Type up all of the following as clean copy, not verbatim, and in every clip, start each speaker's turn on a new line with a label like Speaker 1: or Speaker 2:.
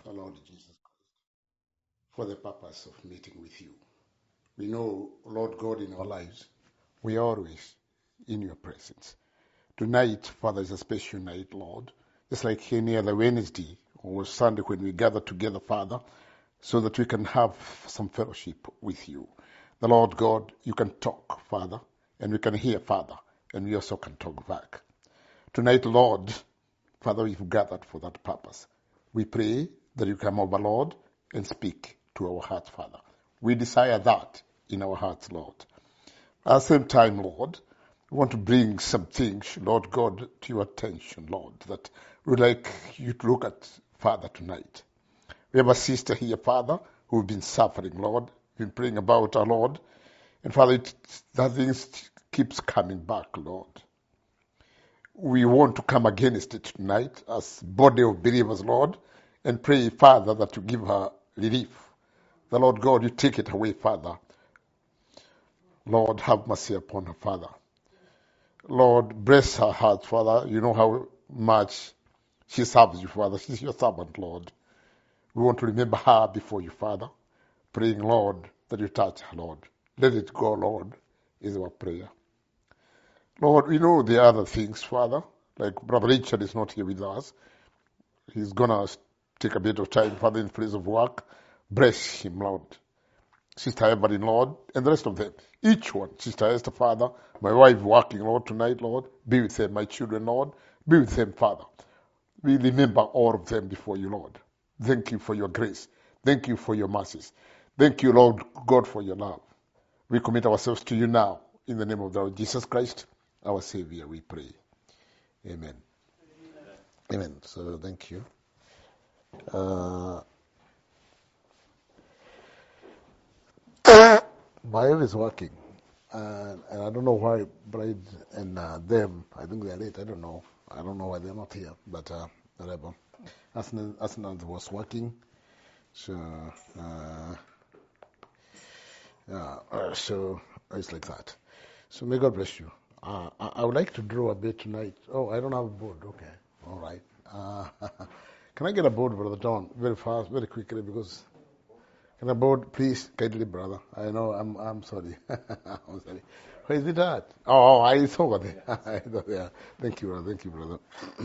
Speaker 1: our Lord Jesus Christ, for the purpose of meeting with you. We know, Lord God, in our lives, we are always in your presence. Tonight, Father, is a special night, Lord, just like any other Wednesday or Sunday when we gather together, Father, so that we can have some fellowship with you. The Lord God, you can talk, Father, and we can hear, Father, and we also can talk back. Tonight, Lord, Father, we've gathered for that purpose. We pray that you come over, Lord, and speak to our hearts, Father. We desire that in our hearts, Lord. At the same time, Lord, we want to bring some things, Lord God, to your attention, Lord, that we'd like you to look at, Father, tonight. We have a sister here, Father, who's been suffering, Lord, been praying about our Lord. And Father, that things keeps coming back, Lord. We want to come against it tonight as body of believers, Lord, and pray, Father, that you give her relief. The Lord God, you take it away, Father. Lord, have mercy upon her, Father. Lord, bless her heart, Father. You know how much she serves you, Father. She's your servant, Lord. We want to remember her before you, Father. Praying, Lord, that you touch her, Lord. Let it go, Lord, is our prayer. Lord, we know the other things, Father. Like Brother Richard is not here with us. He's going to take a bit of time, Father, in place of work. Bless him, Lord. Sister Evelyn, Lord, and the rest of them. Each one. Sister Esther, Father. My wife working, Lord, tonight, Lord. Be with them. My children, Lord. Be with them, Father. We remember all of them before you, Lord. Thank you for your grace. Thank you for your mercies. Thank you, Lord God, for your love. We commit ourselves to you now. In the name of the Lord Jesus Christ, our Savior, we pray. Amen. Amen. So, thank you. My wife is working, and I don't know why Bride and them, I think they're late, I don't know why they're not here, but whatever. Asnan was working, so so it's like that. So may God bless you. I would like to draw a bit tonight. Oh, I don't have a board. Okay, all right. Can I get a board, Brother Don, very fast, very quickly, because can I board, please, kindly, brother? I know, I'm sorry. I'm sorry. Where is it at? Oh, it's over there. Yeah. Thank you, brother. Thank you, brother.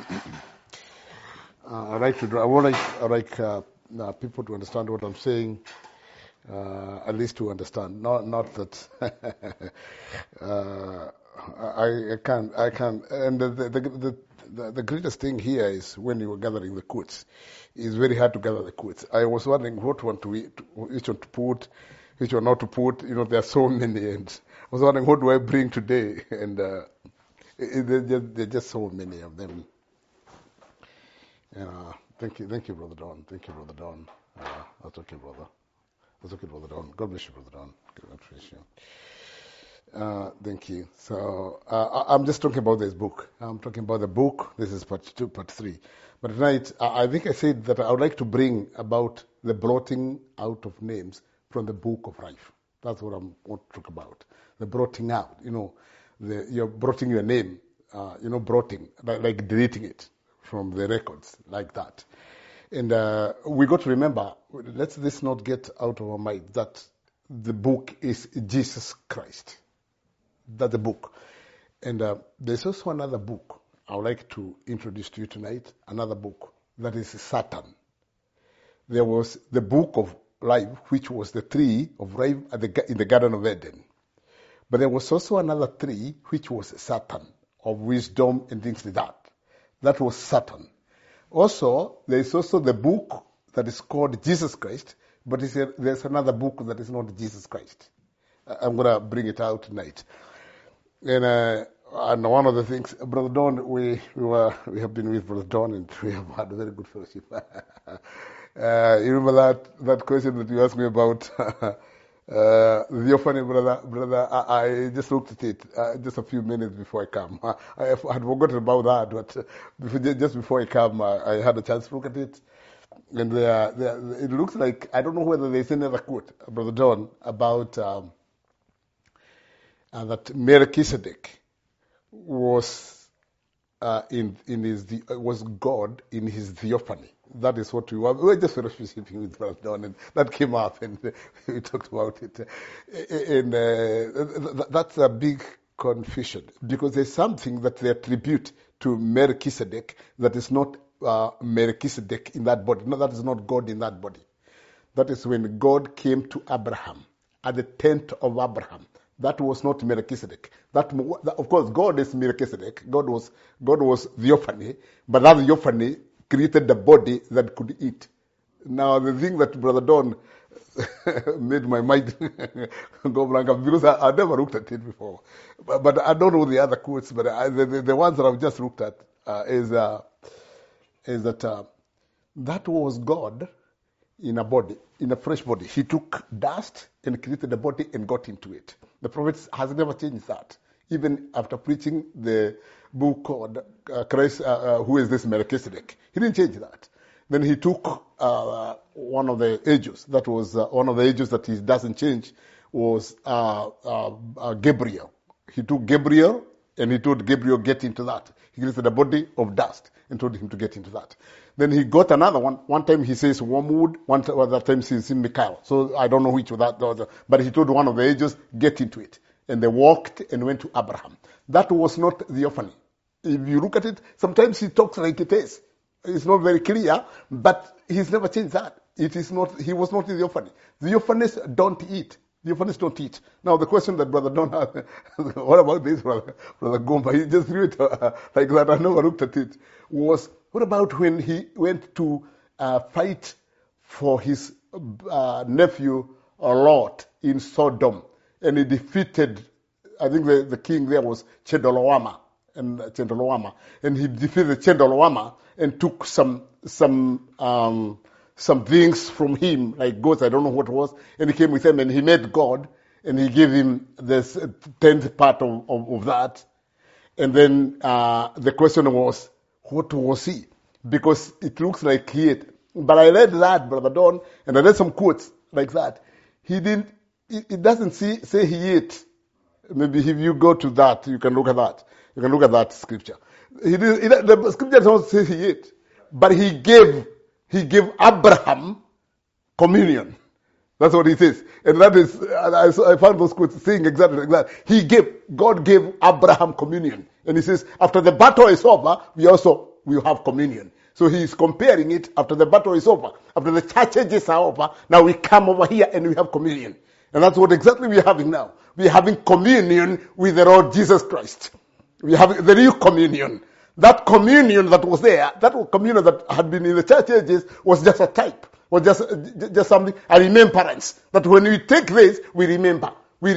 Speaker 1: I like to draw. I like people to understand what I'm saying. At least to understand. Not that I can. And the greatest thing here is when you are gathering the quotes. It's very hard to gather the quotes. I was wondering what one to eat, which one to put, which one not to put. You know, there are so many, and I was wondering what do I bring today, and there are just so many of them. Thank you, Brother Don. Thank you, Brother Don. That's okay, brother. That's okay, Brother Don. God bless you, Brother Don. God bless you. Thank you. So I'm just talking about this book. I'm talking about the book. This is part 2, part 3. But tonight, I think I said that I would like to bring about the blotting out of names from the book of life. That's what I want to talk about. The blotting out. You know, you're blotting your name. Blotting, like deleting it from the records, like that. And we got to remember, let this not get out of our mind, that the book is Jesus Christ. That's the book. And there's also another book I would like to introduce to you tonight, another book, that is Satan. There was the book of life, which was the tree of life in the Garden of Eden. But there was also another tree, which was Satan, of wisdom and things like that. That was Satan. Also, there is also the book that is called Jesus Christ, but there's another book that is not Jesus Christ. I'm going to bring it out tonight. And one of the things, Brother Don, we have been with Brother Don, and we have had a very good fellowship. You remember that question that you asked me about the orphanage, brother? I just looked at it just a few minutes before I come. I had forgotten about that, but just before I come, I had a chance to look at it. And it looks like, I don't know whether there's another quote, Brother Don, about that Melchizedek was was God in his theophany. That is what we were just fellowshipping with Brother Don, and that came up, and we talked about it. And that's a big confusion, because there's something that they attribute to Melchizedek that is not Melchizedek in that body. No, that is not God in that body. That is when God came to Abraham at the tent of Abraham. That was not Melchizedek. Of course, God is Melchizedek. God was theophany, but that theophany created the body that could eat. Now, the thing that Brother Don made my mind go blank, because I never looked at it before. But I don't know the other quotes, but the ones that I've just looked at is that that was God in a body, in a fresh body. He took dust and created a body and got into it. The prophet has never changed that. Even after preaching the book called Christ, Who is this Melchizedek? He didn't change that. Then he took one of the ages. That was one of the ages that he doesn't change was Gabriel. He took Gabriel and he told Gabriel, get into that. He created a body of dust and told him to get into that. Then he got another one. One time he says wormwood, other times he says Michael. So I don't know which of that, but he told one of the angels, get into it. And they walked and went to Abraham. That was not theophany. If you look at it, sometimes he talks like it is. It's not very clear, but he's never changed that. It is not. He was not in theophany. Theophanies don't eat. Theophanies don't eat. Now the question that Brother Don had, what about this, Brother Gomba? He just threw it like that. I never looked at it. Was what about when he went to fight for his nephew Lot in Sodom, and he defeated, I think the king there was Chedorlaomer, and he defeated Chedorlaomer and took some things from him, like goats, I don't know what it was, and he came with him and he met God, and he gave him this 10th part of that. And then the question was, what was he? Because it looks like he ate. But I read that, Brother Don, and I read some quotes like that. He didn't, it doesn't say he ate. Maybe if you go to that, you can look at that. You can look at that scripture. The scripture doesn't say he ate, but he gave Abraham communion. That's what he says. And that is, I found those quotes saying exactly like that. God gave Abraham communion. And he says, after the battle is over, we will have communion. So he is comparing it after the battle is over. After the church ages are over, now we come over here and we have communion. And that's what exactly we are having now. We are having communion with the Lord Jesus Christ. We have the real communion. That communion that was there, that communion that had been in the church ages was just a type, was just something, a remembrance. That when we take this, we remember.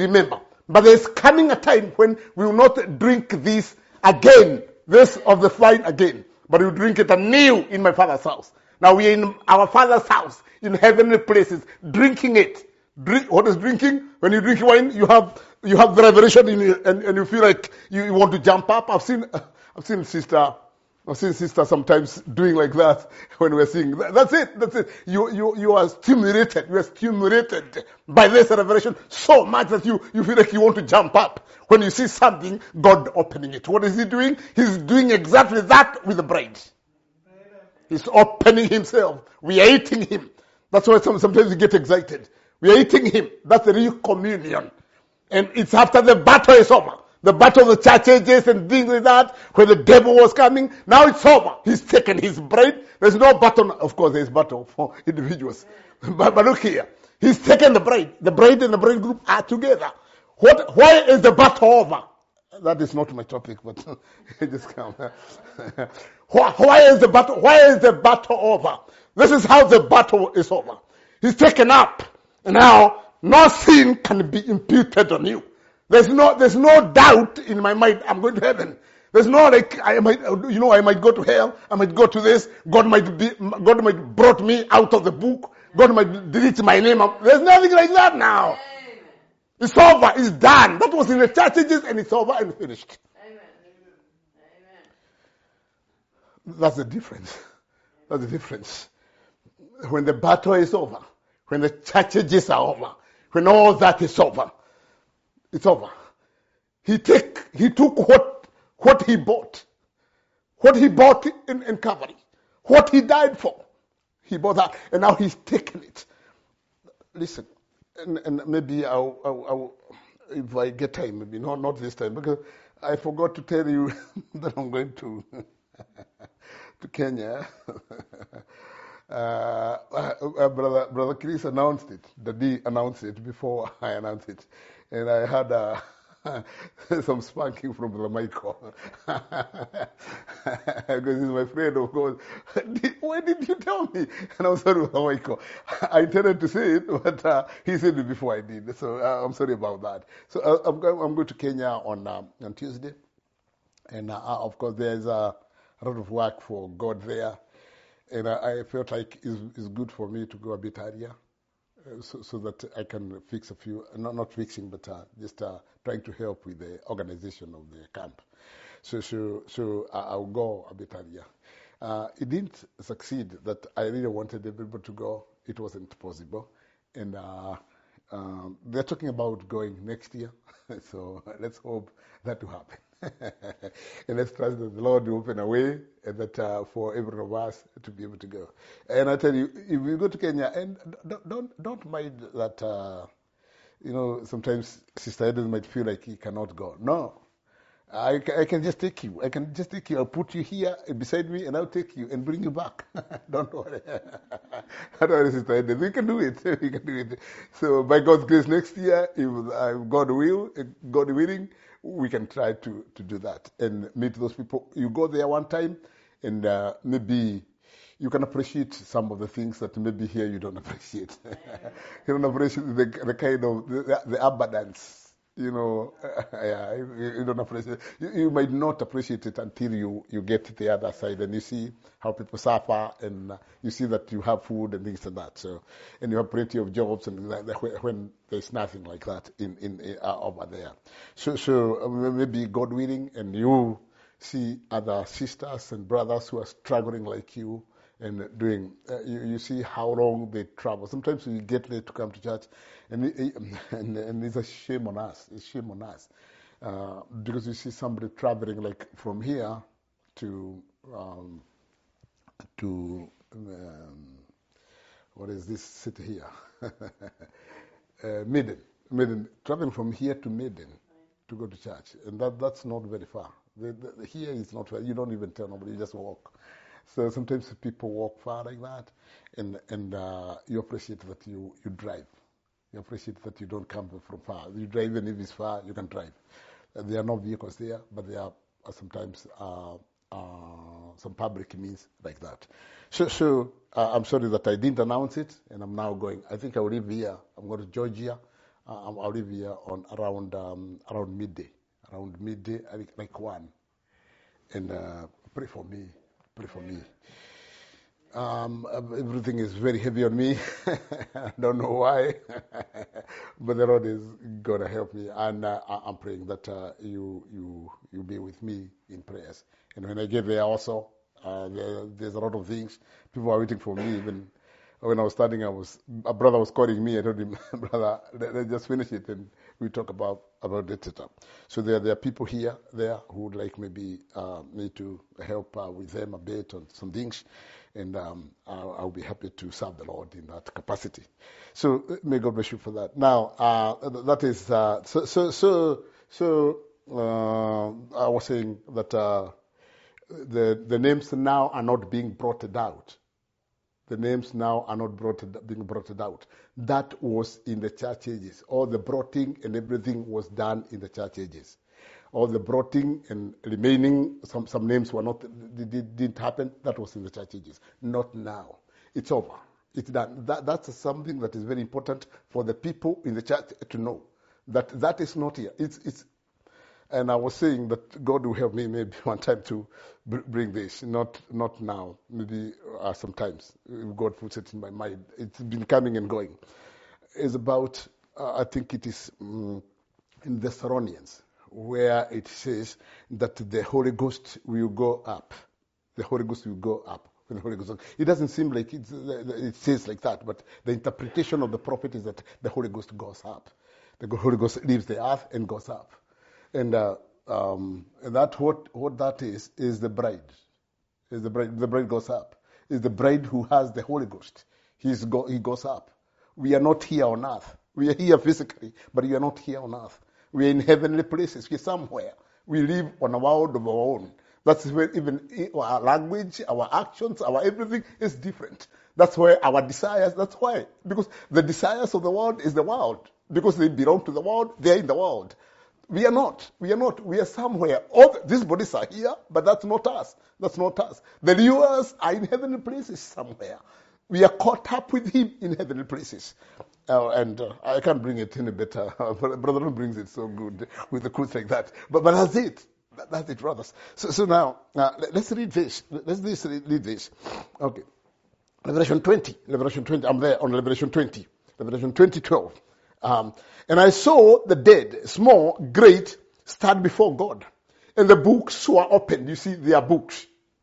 Speaker 1: But there's coming a time when we will not drink this again, this of the wine again, but we will drink it anew in my Father's house. Now we are in our Father's house, in heavenly places, drinking it. What is drinking? When you drink wine, you have the revelation in you, and you feel like you want to jump up. I've seen sister sometimes doing like that when we're singing. That's it. You are stimulated. You are stimulated by this revelation so much that you feel like you want to jump up when you see something, God opening it. What is he doing? He's doing exactly that with the bride. He's opening himself. We are eating him. That's why sometimes we get excited. We are eating him. That's the real communion. And it's after the battle is over. The battle of the church ages and things like that, when the devil was coming, now it's over. He's taken his bride. There's no battle. Of course, there's battle for individuals. But look here. He's taken the bride. The bride and the bride group are together. Why is the battle over? That is not my topic, but just come. Why is the battle over? This is how the battle is over. He's taken up. And now, no sin can be imputed on you. There's no doubt in my mind I'm going to heaven. There's no like I might go to hell. I might go to this. God might brought me out of the book. God might delete my name. There's nothing like that now. Amen. It's over. It's done. That was in the church ages, and it's over and finished. Amen. That's the difference. That's the difference. When the battle is over, when the church ages are over, when all that is over, it's over. He took what he bought. What he bought in Calvary, what he died for, he bought that, and now he's taken it. Listen, and maybe I'll, if I get time, maybe not this time, because I forgot to tell you that I'm going to Kenya. Brother Chris announced it. Daddy announced it before I announced it, and I had some spanking from Brother Michael because he's my friend, of course. Why did you tell me? And I'm sorry, Brother Michael. I intended to say it, but he said it before I did, so I'm sorry about that. So I'm going to Kenya on Tuesday, and of course there's a lot of work for God there. And I felt like it's good for me to go a bit earlier so that I can fix a few, not fixing, but just trying to help with the organization of the camp. So I'll go a bit earlier. It didn't succeed that I really wanted everybody to go. It wasn't possible. And they're talking about going next year. So let's hope that will happen. And let's trust that the Lord will open a way and that for every one of us to be able to go. And I tell you, if you go to Kenya, and don't mind that, sometimes Sister Eden might feel like he cannot go. No. I can just take you. I can just take you. I'll put you here beside me, and I'll take you and bring you back. Don't worry. Don't worry, Sister Eden. We can do it. We can do it. So, by God's grace, next year, if God willing, we can try to do that and meet those people. You go there one time, and maybe you can appreciate some of the things that maybe here you don't appreciate. You don't appreciate the kind of the abundance. Yeah, you don't appreciate it. You might not appreciate it until you get to the other side and you see how people suffer, and you see that you have food and things like that. So, and you have plenty of jobs, and when there's nothing like that in over there. So maybe God willing, and you see other sisters and brothers who are struggling like you. And doing, you see how long they travel. Sometimes we get late to come to church, and it's a shame on us. It's shame on us because you see somebody traveling like from here to what is this city here? Maiden, traveling from here to Maiden to go to church, and that's not very far. Here is not far. You don't even tell nobody. You just walk. So sometimes people walk far like that, and you appreciate that you drive. You appreciate that you don't come from far. You drive, even if it's far, you can drive. There are no vehicles there, but there are sometimes some public means like that. So I'm sorry that I didn't announce it, and I'm now going. I think I will leave here. I'm going to Georgia. I'll leave here on around midday. Around midday, I think like 1. And pray for me. Pray for me. Everything is very heavy on me. I don't know why, but the Lord is going to help me, and I'm praying that you be with me in prayers. And when I get there, also there's a lot of things. People are waiting for me. Even when I was studying, a brother was calling me. I told him, brother, let's just finish it, and we talk about it, etc. So there are people there who would like maybe me to help with them a bit on some things, and I'll be happy to serve the Lord in that capacity. So may God bless you for that. Now that is so I was saying that the names now are not being brought out. The names now are not being brought out. That was in the church ages. All the broting and everything was done in the church ages. All the broting and remaining, some names were not, didn't happen. That was in the church ages. Not now. It's over. It's done. That's something that is very important for the people in the church to know. That is not here. And I was saying that God will help me maybe one time to bring this, not now, maybe sometimes. If God puts it in my mind. It's been coming and going. It's about, I think it is in the Thessalonians, where it says that the Holy Ghost will go up. The Holy Ghost will go up. When the Holy Ghost, it doesn't seem like it says like that, but the interpretation of the prophet is that the Holy Ghost goes up. The Holy Ghost leaves the earth and goes up. And that what that is the bride. Is the bride goes up. Is the bride who has the Holy Ghost. He goes up. We are not here on earth. We are here physically, but we are not here on earth. We are in heavenly places. We're somewhere. We live on a world of our own. That's where even our language, our actions, our everything is different. That's where our desires, that's why. Because the desires of the world is the world. Because they belong to the world, they're in the world. We are not. We are somewhere. All these bodies are here, but that's not us. That's not us. The viewers are in heavenly places somewhere. We are caught up with him in heavenly places. And I can't bring it any better. Brother Ron brings it so good with the quotes like that. But that's it. That's it, brothers. So now, let's read this. Let's read this. Okay. Revelation 20. I'm there on Revelation 20. Revelation 20:12. And I saw the dead, small, great, stand before God. And the books were opened. You see, they are books.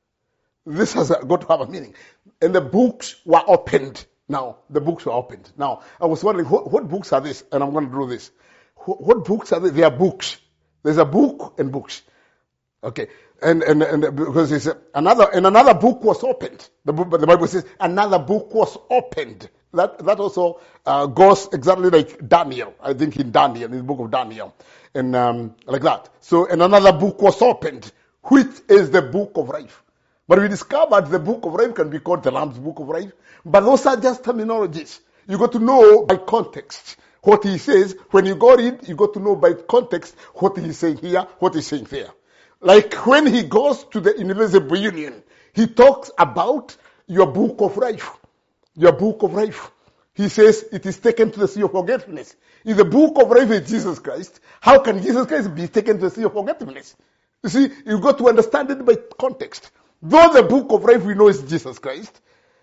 Speaker 1: This has got to have a meaning. And the books were opened. Now, the books were opened. Now, I was wondering, what books are these? And I'm going to draw this. What books are they? They are books. There's a book and books. Okay. And because it's another book was opened. The Bible says another book was opened. That also goes exactly like Daniel. I think in the book of Daniel. And like that. So, and another book was opened, which is the book of life. But we discovered the book of life can be called the Lamb's book of life. But those are just terminologies. You got to know by context what he says. When you go read, you got to know by context what he's saying here, what he's saying there. Like when he goes to the invisible union, he talks about your book of life. Your book of life. He says it is taken to the sea of forgetfulness. If the book of life is Jesus Christ, how can Jesus Christ be taken to the sea of forgetfulness? You see, you got to understand it by context. Though the book of life we know is Jesus Christ.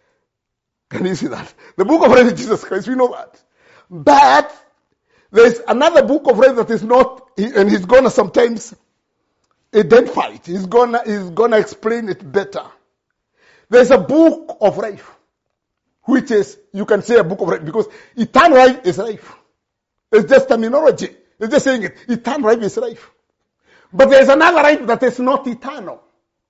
Speaker 1: Can you see that? The book of life is Jesus Christ, we know that. But there's another book of life that is not, and he's gonna sometimes identify it. He's gonna explain it better. There's a book of life, which is, you can say a book of life, because eternal life is life. It's just terminology. It's just saying it. Eternal life is life. But there's another life that is not eternal.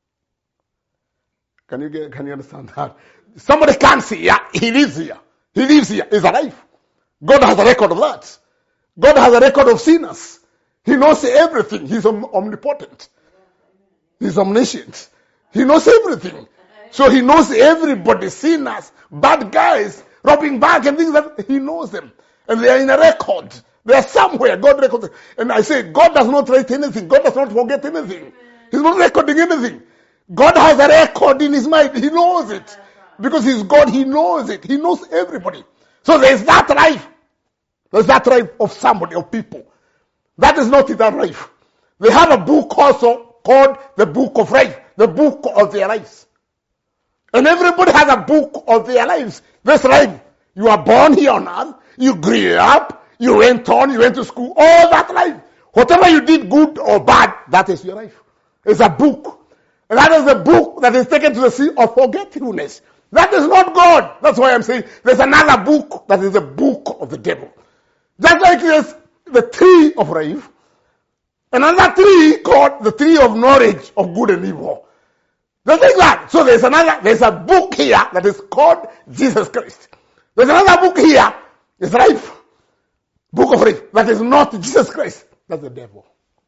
Speaker 1: Can you understand that? Somebody can't see, yeah, he lives here. He lives here. He's alive. God has a record of that. God has a record of sinners. He knows everything. He's omnipotent. He's omniscient. He knows everything. So he knows everybody, sinners, bad guys, robbing bank and things that he knows them. And they are in a record. They are somewhere. God records. And I say, God does not write anything. God does not forget anything. He's not recording anything. God has a record in his mind. He knows it. Because he's God, he knows it. He knows everybody. So there's that life. There's that life of somebody, of people. That is not eternal life. They have a book also called the book of life. The book of their lives. And everybody has a book of their lives. This life. You are born here on earth. You grew up. You went to school. All that life. Whatever you did, good or bad, that is your life. It's a book. And that is the book that is taken to the sea of forgetfulness. That is not God. That's why I'm saying there's another book that is the book of the devil. Just like there's the tree of life, another tree called the tree of knowledge of good and evil. Just like that. So there's a book here that is called Jesus Christ. There's another book here, it's life. Book of life. That is not Jesus Christ. That's the devil.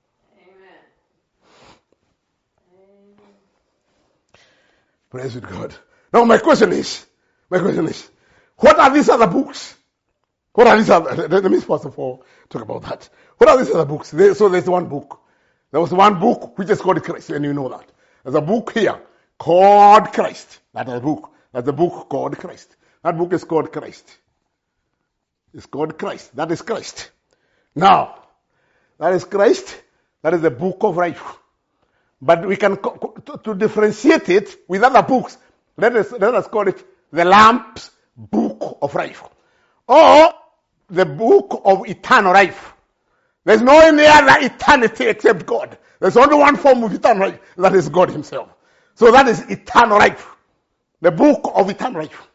Speaker 1: Praise with God. Now my question is, what are these other books? What are these other, let me first of all talk about that. What are these other books? So there's one book. There was one book which is called Christ, and you know that. There's a book here called Christ. That's a book. That's a book called Christ. That book is called Christ. It's called Christ. That is Christ. Now, that is Christ. That is the book of life. But we can, to differentiate it with other books, let us call it the Lamb's book of life. Or the book of eternal life. There's no any other eternity except God. There's only one form of eternal life, that is God himself. So that is eternal life. The book of eternal life.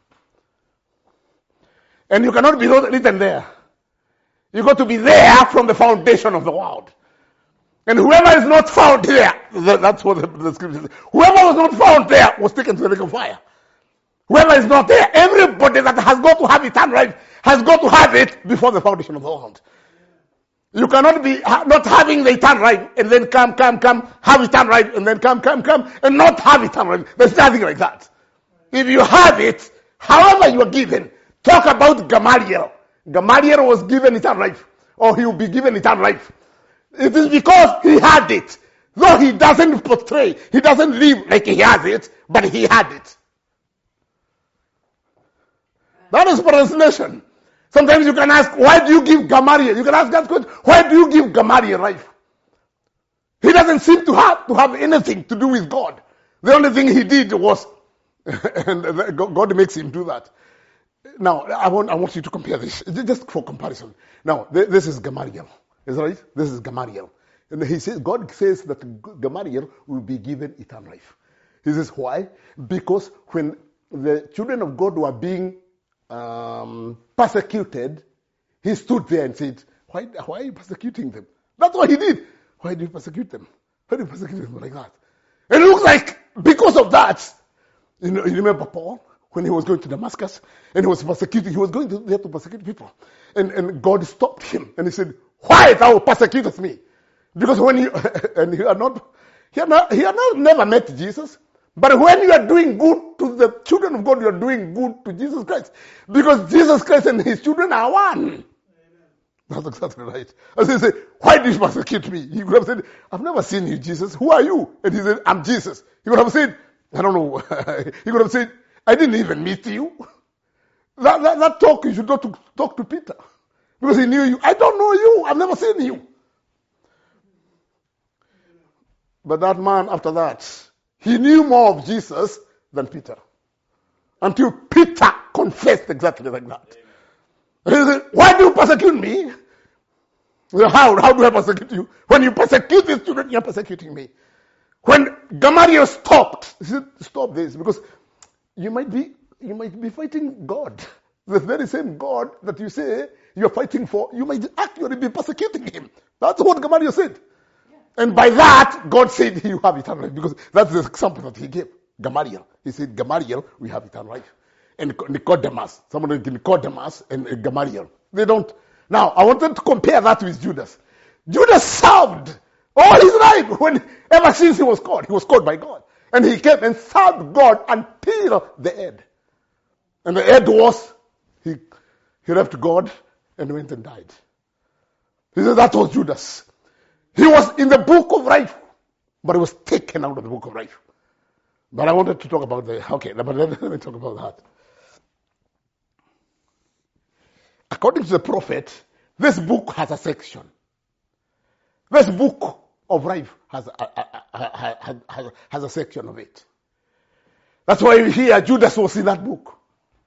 Speaker 1: And you cannot be written there. You got to be there from the foundation of the world. And whoever is not found there, that's what the scripture says. Whoever was not found there was taken to the lake of fire. Whoever is not there, everybody that has got to have eternal life has got to have it before the foundation of the world. You cannot be not having the eternal life and then come, have eternal life and then come, and not have eternal life. There's nothing like that. If you have it, however you are given, talk about Gamaliel. Gamaliel was given eternal life, or he will be given eternal life. It is because he had it. Though he doesn't portray, he doesn't live like he has it, but he had it. That is translation. Sometimes you can ask, why do you give Gamaliel? You can ask that question, why do you give Gamaliel life? He doesn't seem to have anything to do with God. The only thing he did was, and God makes him do that. Now, I want you to compare this, just for comparison. Now, this is Gamaliel. Is that right? This is Gamaliel. And he says, God says that Gamaliel will be given eternal life. He says, why? Because when the children of God were being persecuted, he stood there and said, why are you persecuting them? That's what he did. Why do you persecute them? Why do you persecute them like that? And it looks like because of that, you remember Paul? When he was going to Damascus and he was persecuting, he was going there to persecute people. And God stopped him and he said, why thou persecutest me? Because when you, and he had never met Jesus. But when you are doing good to the children of God, you are doing good to Jesus Christ. Because Jesus Christ and his children are one. Amen. That's exactly right. As he said, why do you persecute me? He could have said, I've never seen you, Jesus. Who are you? And he said, I'm Jesus. He could have said, I don't know. He could have said, I didn't even meet you. That talk, you should not talk to Peter. Because he knew you. I don't know you. I've never seen you. But that man, after that, he knew more of Jesus than Peter. Until Peter confessed exactly like that. And he said, why do you persecute me? How do I persecute you? When you persecute these children, you're persecuting me. When Gamaliel stopped, he said, stop this, because you might be fighting God. The very same God that you say you're fighting for, you might actually be persecuting him. That's what Gamaliel said. And by that, God said, you have eternal life. Because that's the example that he gave. Gamaliel. He said, Gamaliel, we have eternal life. And Nicodemus. Someone like Nicodemus and Gamaliel. They don't. Now, I wanted to compare that with Judas. Judas served all his life. Ever since he was called by God. And he came and served God until the end. And the end was, he left God and went and died. He said that was Judas. He was in the book of life, but he was taken out of the book of life. But I wanted to talk about but let me talk about that. According to the prophet, this book has a section. This book of life has a section of it. That's why you hear Judas was in that book.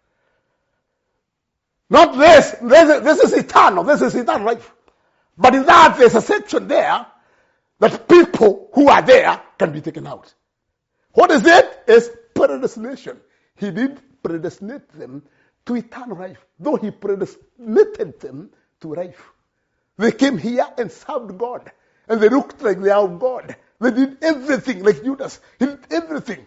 Speaker 1: Not this. This is eternal. This is eternal life. But in that, there's a section there that people who are there can be taken out. What is it? It's predestination. He did predestinate them to eternal life, though he predestinated them to life. They came here and served God, and they looked like they are of God. They did everything like Judas. He did everything.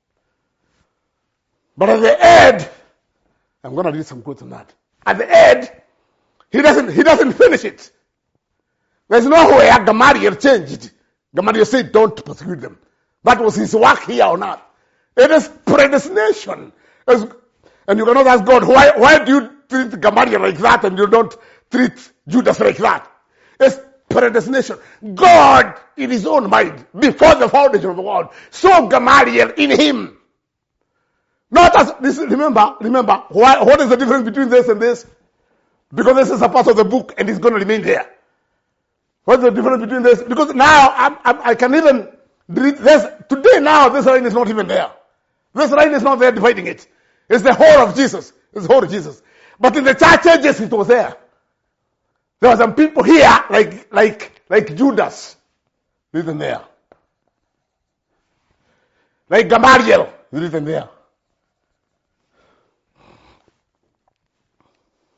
Speaker 1: But at the end, I'm going to read some quotes on that. At the end, he doesn't finish it. There's nowhere Gamaliel changed. Gamaliel said, don't persecute them. That was his work here on earth. It is predestination. And you cannot ask God, why do you treat Gamaliel like that and you don't treat Judas like that? It's predestination. God, in his own mind, before the foundation of the world, saw Gamaliel in him. Not as this. Remember, what is the difference between this and this? Because this is a part of the book and it's going to remain there. What's the difference between this? Because now I can even read this. Today now this line is not even there. This line is not there dividing it. It's the whole of Jesus. It's the whole of Jesus. But in the church ages it was there. There were some people here like Judas. Written there. Like Gamaliel. Written there.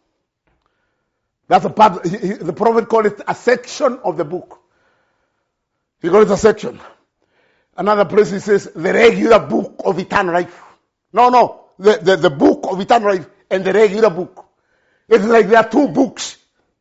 Speaker 1: That's a part, the prophet called it a section of the book. He got a section. Another place he says, the regular book of eternal life. No, the book of eternal life and the regular book. It's like there are two books.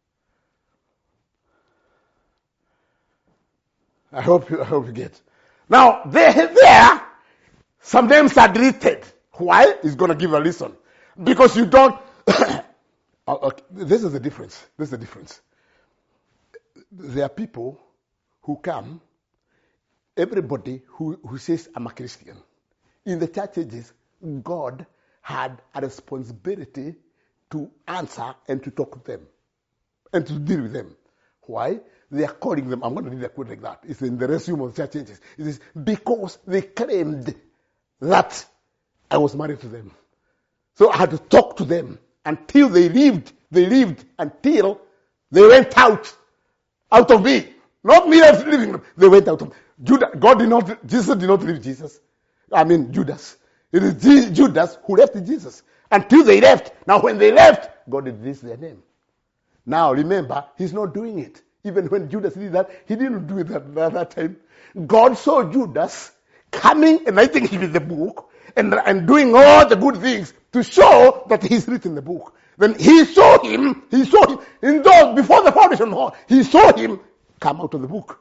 Speaker 1: I hope you get. Now, there, some names are deleted. Why? He's going to give a reason. Because you don't... Okay, this is the difference. There are people who come, everybody who says, I'm a Christian. In the church ages, God had a responsibility to answer and to talk to them and to deal with them. Why? They are calling them, I'm going to read a quote like that. It's in the resume of the church ages. It is because they claimed that I was married to them. So I had to talk to them until they lived until they went out of me. Not me living them. They went out of me. Jesus did not leave Jesus. Judas. It is Judas who left Jesus. Until they left. Now when they left, God released their name. Now remember, he's not doing it. Even when Judas did that, he didn't do it at that time. God saw Judas coming and writing him in the book and doing all the good things to show that he's written the book. Then he saw him in those before the foundation hall, he saw him come out of the book.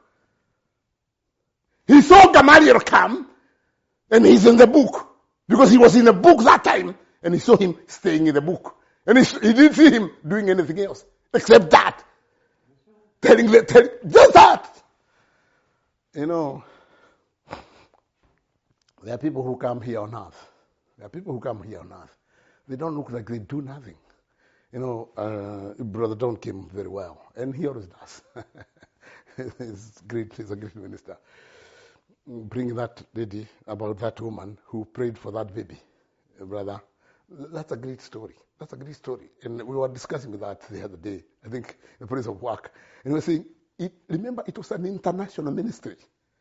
Speaker 1: He saw Gamaliel come and he's in the book because he was in the book that time and he saw him staying in the book. And he didn't see him doing anything else except that. Telling just that. You know, there are people who come here on earth. They don't look like they do nothing. You know, Brother Don came very well, and he always does. He's great. He's a great minister. Bring that lady about that woman who prayed for that baby, brother. That's a great story. And we were discussing that the other day, I think, in the place of work. And we were saying, remember, it was an international ministry.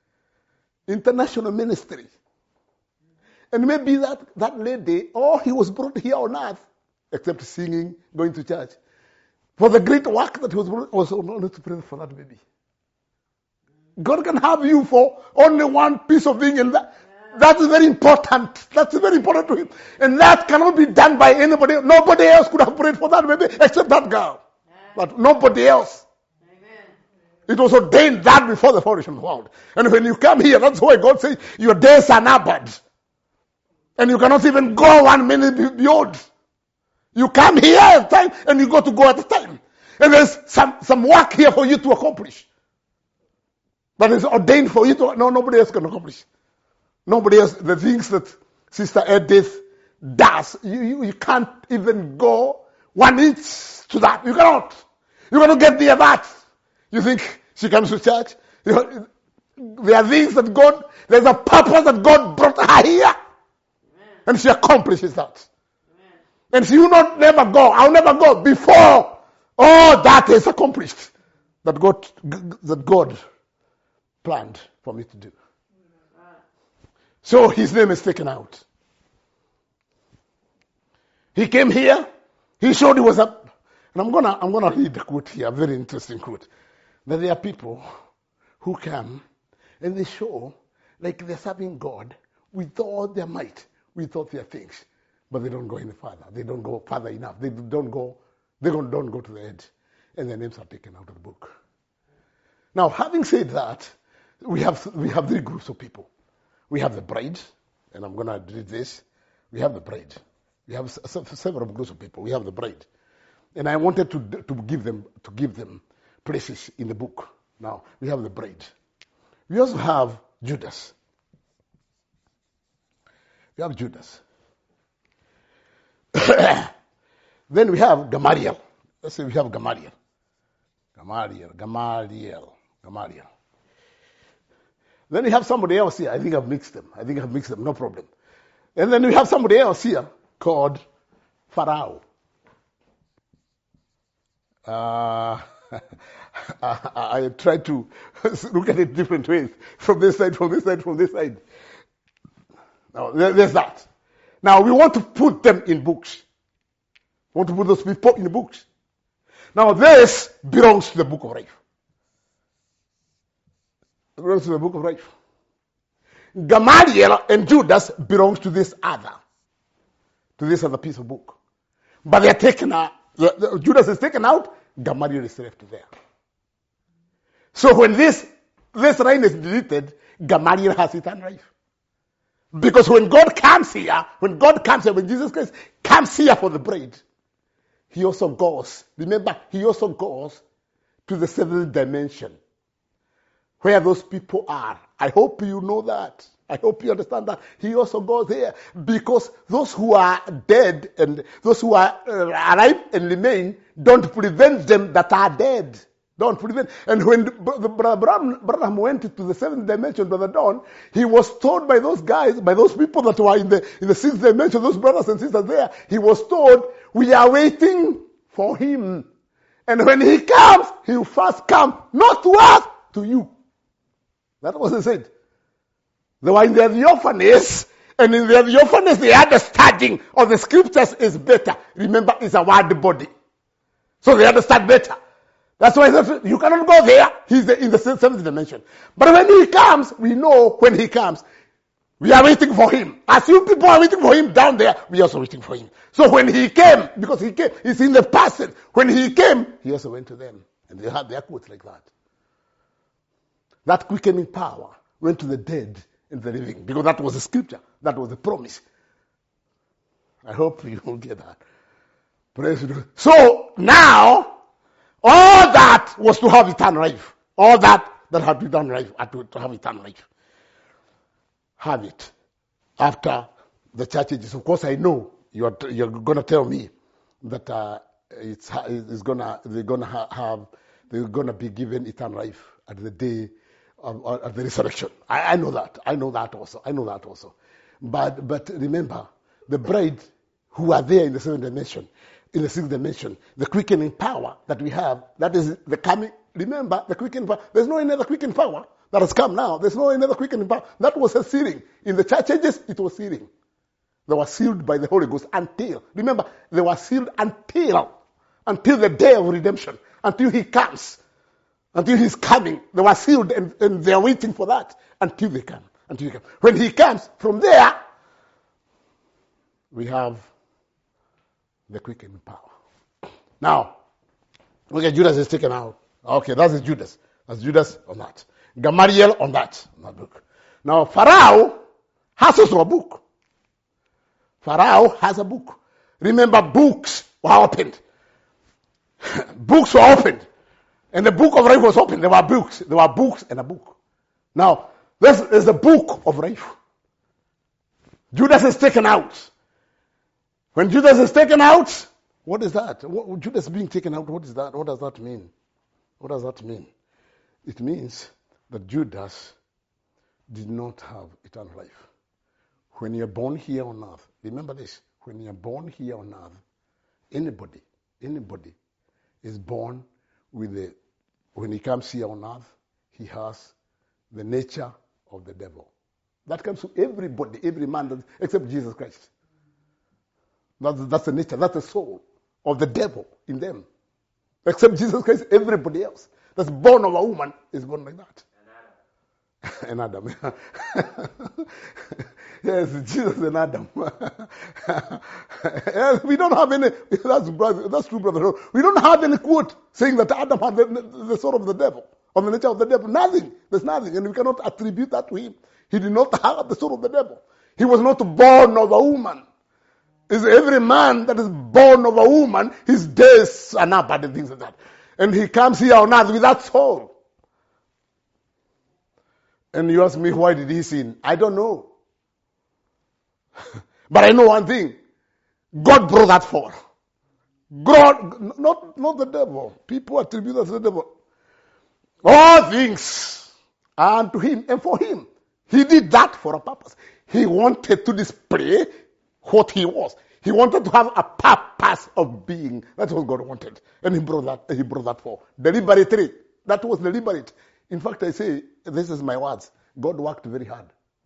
Speaker 1: And maybe that lady, he was brought here on earth, except singing, going to church. For the great work that he was brought, was only to pray for that baby. God can have you for only one piece of thing, and that's very important. That's very important to him. And that cannot be done by anybody. Nobody else could have prayed for that baby except that girl. But nobody else. Amen. It was ordained that before the foundation of the world. And when you come here, that's why God says your days are numbered. And you cannot even go 1 minute beyond. You come here at a time and you got to go at a time. And there's some work here for you to accomplish. But it's ordained for you to, nobody else can accomplish. Nobody else, the things that Sister Edith does, you can't even go 1 inch to that. You cannot. You're going to get near that. You think she comes to church? There are things that there's a purpose that God brought her here. Amen. And she accomplishes that. Amen. And she will never go. I'll never go before all that is accomplished that God planned for me to do. So his name is taken out. He came here. He showed he was up. And I'm gonna read the quote here, a very interesting quote. That there are people who come and they show like they're serving God with all their might, with all their things, but they don't go any further. They don't go further enough. They don't go to the edge, and their names are taken out of the book. Now, having said that, we have three groups of people. We have the bride, and I'm going to read this. We have the bride. We have several groups of people. We have the bride, and I wanted to give them places in the book. Now we have the bride. We also have Judas. We have Judas. Then we have Gamaliel. Let's say we have Gamaliel. Then we have somebody else here. I think I've mixed them. No problem. And then we have somebody else here called Pharaoh. I try to look at it different ways. From this side. Now, there's that. Now, we want to put them in books. We want to put those people in the books. Now, this belongs to the book of life. belongs to the book of life. Gamaliel and Judas belongs to this other piece of book. But they are taken out. Judas is taken out, Gamaliel is left there. So when this line is deleted, Gamaliel has eternal life. Because when God comes here, when Jesus Christ comes here for the bride, he also goes to the seventh dimension, where those people are. I hope you know that. I hope you understand that. He also goes there because those who are dead and those who are alive and remain don't prevent them that are dead. Don't prevent. And when Brother Branham went to the seventh dimension, Brother Don, he was told by those guys, by those people that were in the sixth dimension, those brothers and sisters there, he was told, we are waiting for him. And when he comes, he will first come, not to us, to you. That was he said. They were in their theophanies, and in their theophanies, the understanding of the scriptures is better. Remember, it's a word body. So they understand better. That's why you cannot go there. He's in the seventh dimension. But when he comes, we know when he comes. We are waiting for him. As you people are waiting for him down there, we are also waiting for him. So when he came, because he came, he's in the past. When he came, he also went to them. And they had their quotes like that. That quickening power went to the dead and the living. Because that was the scripture. That was the promise. I hope you will get that. Praise God. So now, all that was to have eternal life. All that had eternal life, to have eternal life. Have it after the church ages. Of course, I know you're going to tell me that they're going to be given eternal life at the day of the resurrection. I know that. I know that also. But remember, the bride who are there in the seventh dimension, in the sixth dimension, the quickening power that we have, that is the coming. Remember, the quickening power. There's no another quickening power that has come now. There's no another quickening power. That was a sealing. In the church ages, it was sealing. They were sealed by the Holy Ghost until, remember, they were sealed until the day of redemption, until he comes, until he's coming. They were sealed and they're waiting for that until they come. When he comes, from there, we have the quickening power. Now, look at Judas is taken out. Okay, that's Judas. That's Judas on that. Gamaliel on that book. Now, Pharaoh has also a book. Pharaoh has a book. Remember, books were opened. Books were opened. And the book of life was opened. There were books. There were books and a book. Now, this is the book of life. Judas is taken out. When Judas is taken out, what is that? Judas being taken out, what is that? What does that mean? What does that mean? It means that Judas did not have eternal life. When you're born here on earth, remember this, when you're born here on earth, anybody is born with when he comes here on earth, he has the nature of the devil. That comes to everybody, every man, except Jesus Christ. That's the nature, that's the soul of the devil in them. Except Jesus Christ, everybody else that's born of a woman is born like that. And Adam. Yes, Jesus and Adam. Yes, we don't have any, that's true, brother. We don't have any quote saying that Adam had the soul of the devil, or the nature of the devil. Nothing. There's nothing. And we cannot attribute that to him. He did not have the soul of the devil. He was not born of a woman. Is every man that is born of a woman, his days are numbered and things like that. And he comes here on earth with that soul. And you ask me, why did he sin? I don't know. But I know one thing. God brought that forth. God, not the devil. People attribute that to the devil. All things are unto him and for him. He did that for a purpose. He wanted to display what he was. He wanted to have a purpose of being. That's what God wanted. And he brought that forth. Deliberately. That was deliberate. In fact, I say, this is my words. God worked very hard.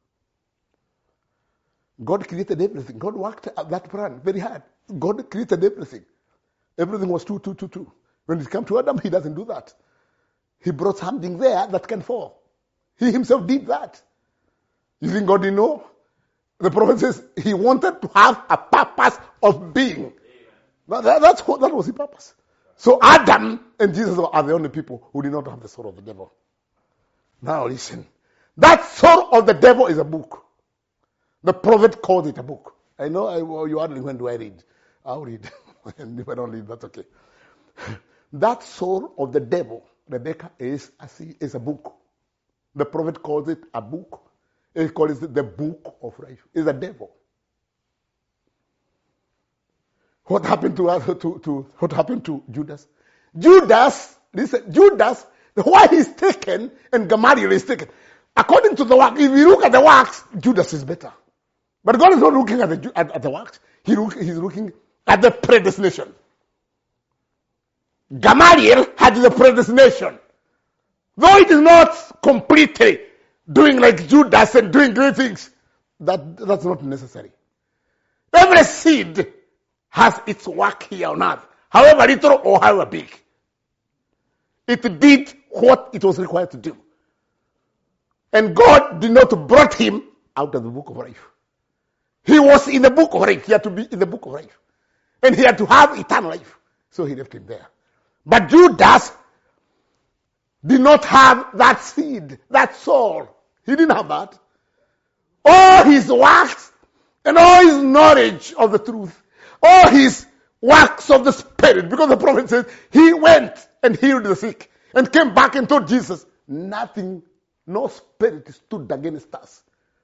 Speaker 1: God created everything. God worked at that plan very hard. God created everything. Everything was 2, 2, 2, 2. When it comes to Adam, he doesn't do that. He brought something there that can fall. He himself did that. You think God didn't know? The prophet says he wanted to have a purpose of being. That was his purpose. So Adam and Jesus are the only people who did not have the soul of the devil. Now listen. That soul of the devil is a book. The prophet called it a book. I know you asked me, when do I read? I'll read. And if I don't read, that's okay. That soul of the devil, Rebecca, is a book. The prophet calls it a book. He calls it the book of life. It's a devil. What happened to Judas? Judas, why he's taken and Gamaliel is taken. According to the work, if you look at the works, Judas is better. But God is not looking at the works. He's looking at the predestination. Gamaliel had the predestination. Though it is not completely doing like Judas and doing great things, that's not necessary. Every seed has its work here on earth, however little or however big. It did what it was required to do. And God did not brought him out of the book of life. He was in the book of life. He had to be in the book of life. And he had to have eternal life. So he left him there. But Judas did not have that seed, that soul. He didn't have that. All his works and all his knowledge of the truth, all his works of the Spirit, because the prophet says he went and healed the sick and came back and told Jesus, nothing, no spirit stood against us.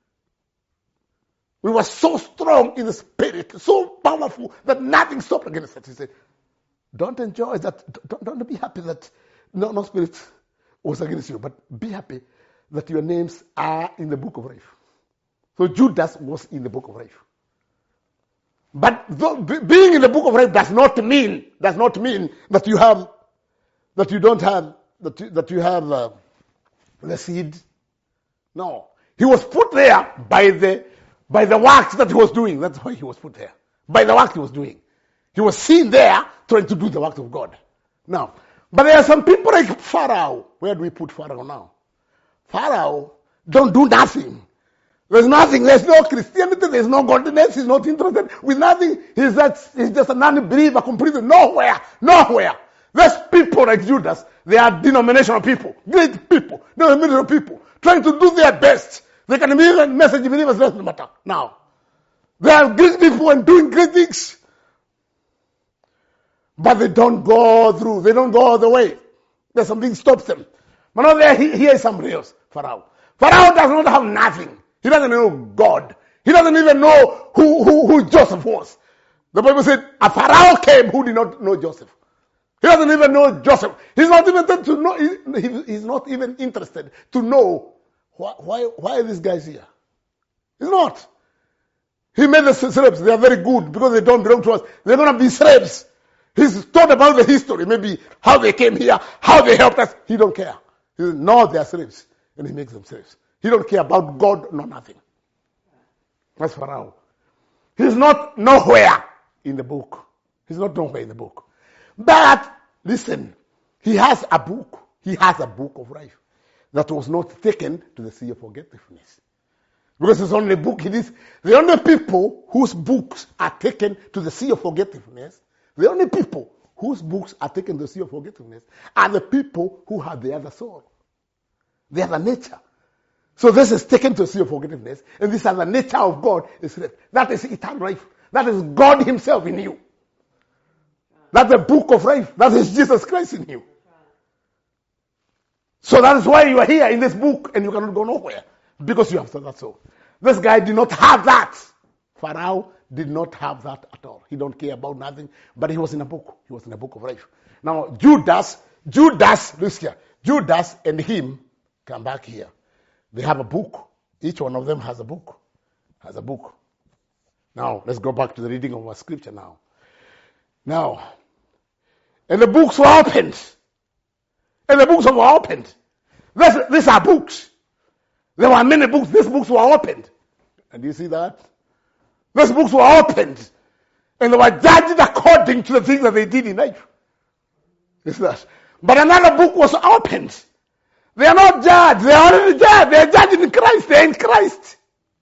Speaker 1: We were so strong in the Spirit, so powerful that nothing stopped against us. He said, don't enjoy that, don't be happy that no spirit was against you, but be happy that your names are in the book of life. So Judas was in the book of life. But being in the book of life does not mean that you have the seed. No, he was put there by the works that he was doing. That's why he was put there. By the work he was doing. He was seen there trying to do the works of God. Now, but there are some people like Pharaoh. Where do we put Pharaoh now? Pharaoh don't do nothing. There's nothing. There's no Christianity. There's no godliness. He's not interested with nothing. He's just a non-believer completely. Nowhere. There's people like Judas. They are denominational people. Great people. Denominational people. Trying to do their best. They can even message believers. Doesn't matter. Now. They are great people and doing great things. But they don't go through. They don't go all the way. There's something stops them. But now here is somebody else. Pharaoh. Pharaoh does not have nothing. He doesn't know God. He doesn't even know who Joseph was. The Bible said a Pharaoh came who did not know Joseph. He doesn't even know Joseph. He's not even to know. He's not even interested to know why this guy's here. He's not. He made the slaves. They are very good because they don't belong to us. They're going to be slaves. He's taught about the history, maybe how they came here, how they helped us. He don't care. He says, no, they are slaves. And he makes them slaves. He don't care about God, no nothing. That's Pharaoh. He's not nowhere in the book. He's not nowhere in the book. But, listen, he has a book. He has a book of life that was not taken to the sea of forgetfulness. Because it's only a book. It is the only people whose books are taken to the sea of forgetfulness. The only people whose books are taken to the sea of forgetfulness are the people who have the other soul. The other nature. So this is taken to the sea of forgetfulness, and this other nature of God is left. That is eternal life. That is God himself in you. That's the book of life. That is Jesus Christ in you. So that is why you are here in this book, and you cannot go nowhere. Because you have that soul. This guy did not have that. Pharaoh did not have that at all. He don't care about nothing, but he was in a book. He was in a book of life. Now, Judas, listen here. Judas and him come back here. They have a book. Each one of them has a book. Now, let's go back to the reading of our scripture now. And the books were opened. These are books. There were many books. These books were opened. And you see that? These books were opened. And they were judged according to the things that they did in life. You see that? But another book was opened. They are not judged. They are already judged. They are judged in Christ. They are in Christ.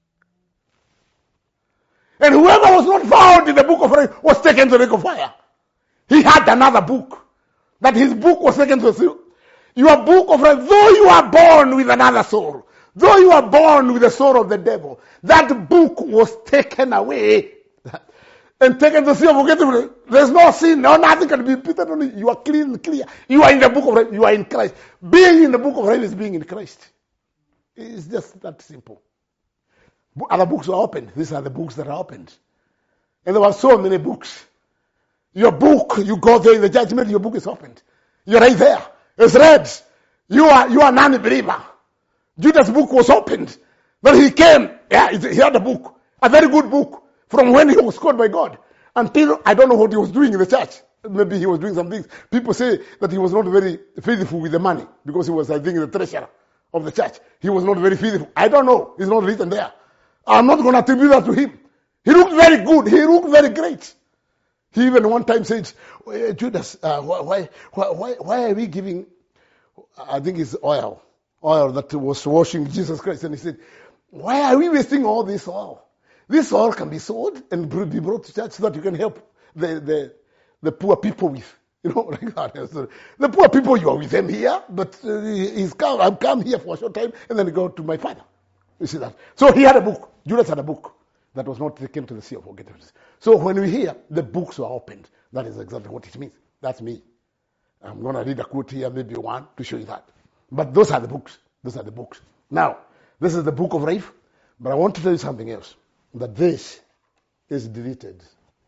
Speaker 1: And whoever was not found in the book of life was taken to the lake of fire. He had another book. That his book was taken to the sea. Your book of life, though you are born with another soul, though you are born with the soul of the devil, that book was taken away and taken to the sea of forgetfulness. There's no sin, no nothing can be imputed on you. You are clean and clear. You are in the book of life. You are in Christ. Being in the book of life is being in Christ. It's just that simple. Other books were opened. These are the books that are opened. And there were so many books. Your book, you go there in the judgment, your book is opened. You're right there. It's read. You are non-believer. Judas' book was opened. Then he came. Yeah, he had a book. A very good book. From when he was called by God. Until, I don't know what he was doing in the church. Maybe he was doing some things. People say that he was not very faithful with the money. Because he was, I think, the treasurer of the church. He was not very faithful. I don't know. It's not written there. I'm not going to attribute that to him. He looked very good. He looked very great. He even one time said, Judas, why are we giving, I think it's oil that was washing Jesus Christ. And he said, why are we wasting all this oil? This oil can be sold and be brought to church so that you can help the poor people with. You know, like that. So the poor people, you are with them here, but I've come here for a short time and then go to my father. You see that? So he had a book. Judas had a book that was not taken to the sea of forgetfulness. So when we hear the books were opened, that is exactly what it means. That's me. I'm going to read a quote here, maybe one, to show you that. But those are the books. Those are the books. Now, this is the book of life, but I want to tell you something else. That this is deleted.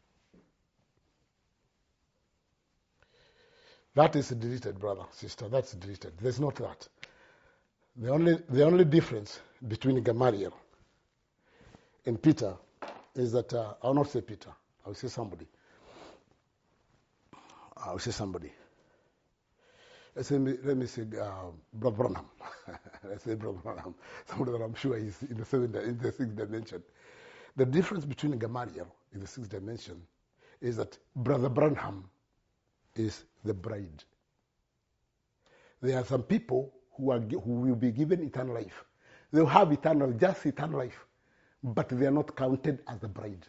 Speaker 1: That is deleted, brother, sister. That's deleted. There's not that. The only difference between Gamaliel and Peter is that, I'll not say Peter, I'll say somebody. Let me say Brother Branham. Let's say Brother Branham. Somebody that I'm sure is in the sixth dimension. The difference between Gamaliel in the sixth dimension is that Brother Branham is the bride. There are some people who will be given eternal life. They'll have just eternal life, but they are not counted as the bride.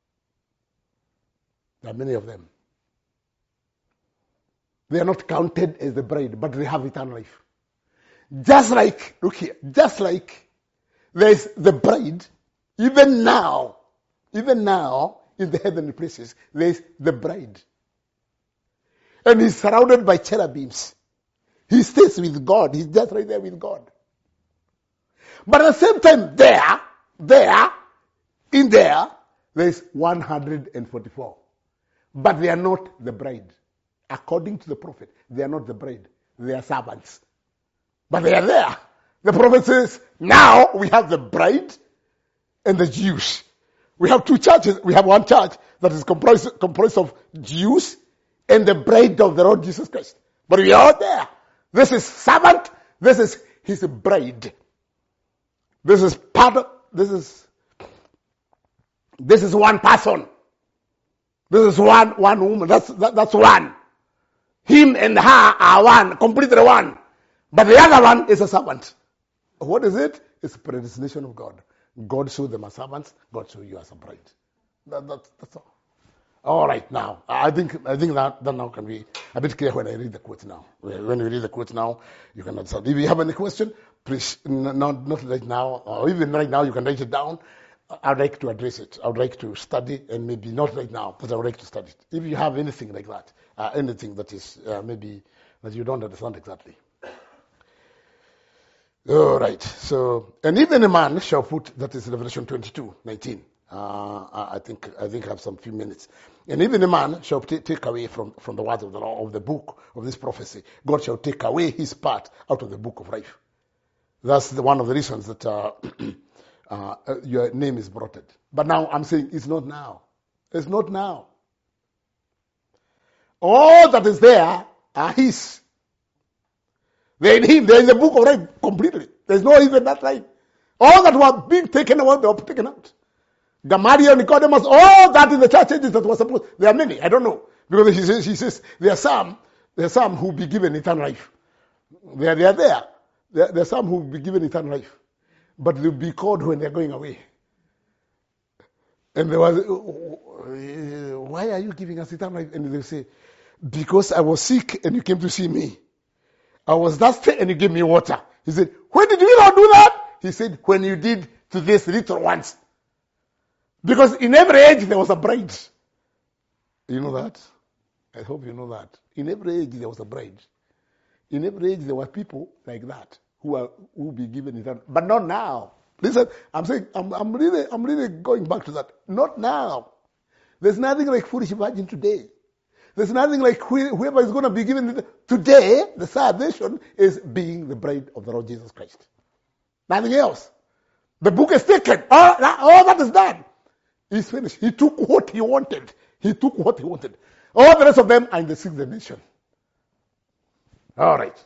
Speaker 1: There are many of them. They are not counted as the bride, but they have eternal life. Just like, look here, just like there is the bride, even now, in the heavenly places, there is the bride. And he's surrounded by cherubims. He stays with God. He's just right there with God. But at the same time, there is 144. But they are not the bride. According to the prophet, they are not the bride. They are servants. But they are there. The prophet says, now we have the bride and the Jews. We have two churches. We have one church that is comprised of Jews and the bride of the Lord Jesus Christ. But we are all there. This is servant. This is his bride. This is one person. This is one woman. That's one. Him and her are one, completely one. But the other one is a servant. What is it? It's predestination of God. God showed them as servants. God showed you as a bride. That's all. All right, now I think that now can be a bit clear when I read the quote now. When you read the quote now, you can understand. If you have any question, please not right now, or even right now, you can write it down. I'd like to address it. I would like to study, and maybe not right now, but I would like to study it. If you have anything like that, anything that is maybe that you don't understand exactly. All right. So, and even a man shall put, that is Revelation 22:19. I think I have some few minutes. And even a man shall take away from the words of the law, of the book of this prophecy. God shall take away his part out of the book of life. That's one of the reasons that your name is blotted. But now I'm saying it's not now. It's not now. All that is there are his. They're in him. They're in the book of life completely. There's no even that life. All that were being taken away, they were taken out. Gamaliel, Nicodemus, all that in the church ages that was supposed. There are many. I don't know. Because he says there are some who will be given eternal life. They are there. There are some who will be given eternal life, but they'll be called when they're going away. And there was, why are you giving us eternal life? And they'll say, because I was sick and you came to see me. I was thirsty and you gave me water. He said, when did we not do that? He said, when you did to this little ones. Because in every age there was a bride. You know that? I hope you know that. In every age there was a bride. In every age there were people like that who will be given eternal, but not now. Listen, I'm saying, I'm really going back to that. Not now. There's nothing like foolish virgin today. There's nothing like whoever is going to be given today. The salvation is being the bride of the Lord Jesus Christ. Nothing else. The book is taken. All that is done. He's finished. He took what he wanted. All the rest of them are in the sixth dimension. All right.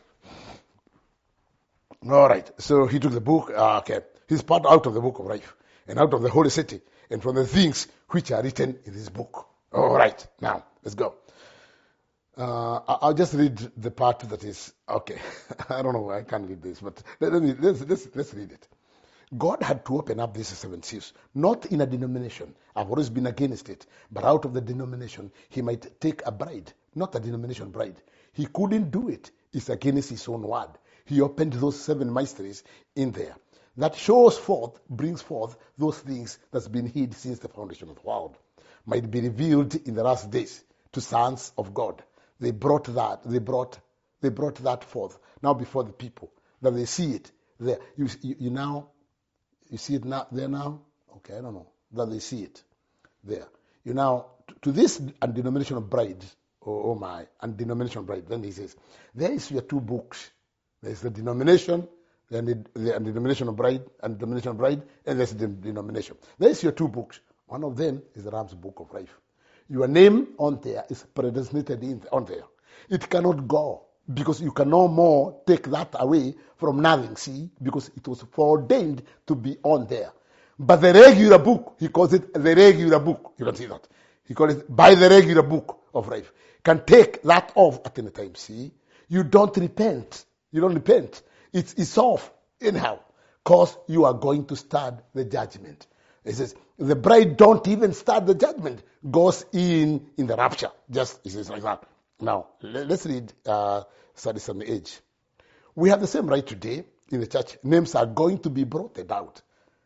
Speaker 1: So he took the book. Okay. He's part out of the book of life and out of the holy city and from the things which are written in this book. All right. Now, let's go. I'll just read the part that is, okay. I don't know why I can't read this, but let's read it. God had to open up these 7 seals, not in a denomination. I've always been against it, but out of the denomination, he might take a bride, not a denomination bride. He couldn't do it. It's against his own word. He opened those 7 mysteries in there. That brings forth those things that's been hid since the foundation of the world, might be revealed in the last days to sons of God. They brought that forth now before the people, that they see it there. You see it now there now? Okay, I don't know. That they see it there. You now to this undenominational bride, and denominational bride. Then he says, there is your 2 books. There's the denomination, the denominational bride, and denominational bride, and there's the denomination. There is your 2 books. One of them is the Lamb's Book of Life. Your name on there is predestinated on there. It cannot go because you can no more take that away from nothing, see, because it was foreordained to be on there. But the regular book, he calls it the regular book. You can see that. He calls it by the regular book of life. Can take that off at any time, see. You don't repent. It's off anyhow because you are going to start the judgment. It says, the bride don't even start the judgment, goes in the rapture. Just, it says like that. Now, let's read Studies on the Age. We have the same right today in the church. Names are going to be blotted out.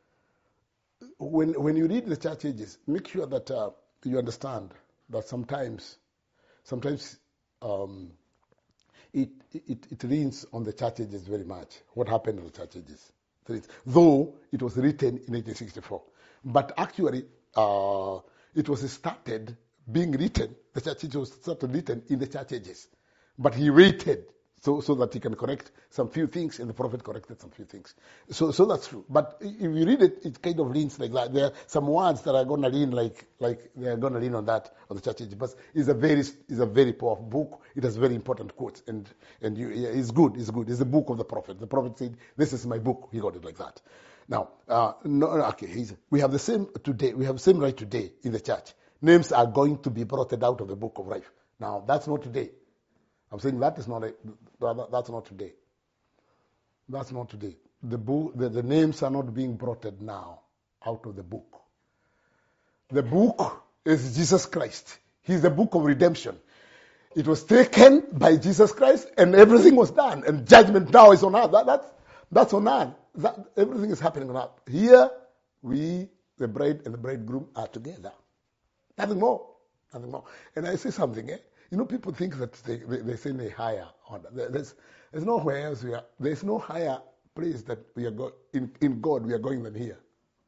Speaker 1: When you read the church ages, make sure that you understand that sometimes it leans on the church ages very much. What happened in the church ages? Though it was written in 1864. But actually, it was started being written, the church ages was started written in the church ages. But he waited so that he can correct some few things, and the prophet corrected some few things. So that's true. But if you read it, it kind of leans like that. There are some words that are going to lean like they are going to lean on that, on the church ages. But it's a very powerful book. It has very important quotes, and it's good. It's good. It's the book of the prophet. The prophet said, "This is my book." He got it like that. Now, we have the same today. We have the same right today in the church. Names are going to be blotted out of the book of life. Now, that's not today. I'm saying that's not today. That's not today. The names are not being blotted now out of the book. The book is Jesus Christ. He's the book of redemption. It was taken by Jesus Christ, and everything was done. And judgment now is on earth. That's on earth. Everything is happening on earth. Here, we, the bride and the bridegroom, are together. Nothing more. And I say something, people think that they say they higher. There's nowhere else there's no higher place that we are in God we are going than here.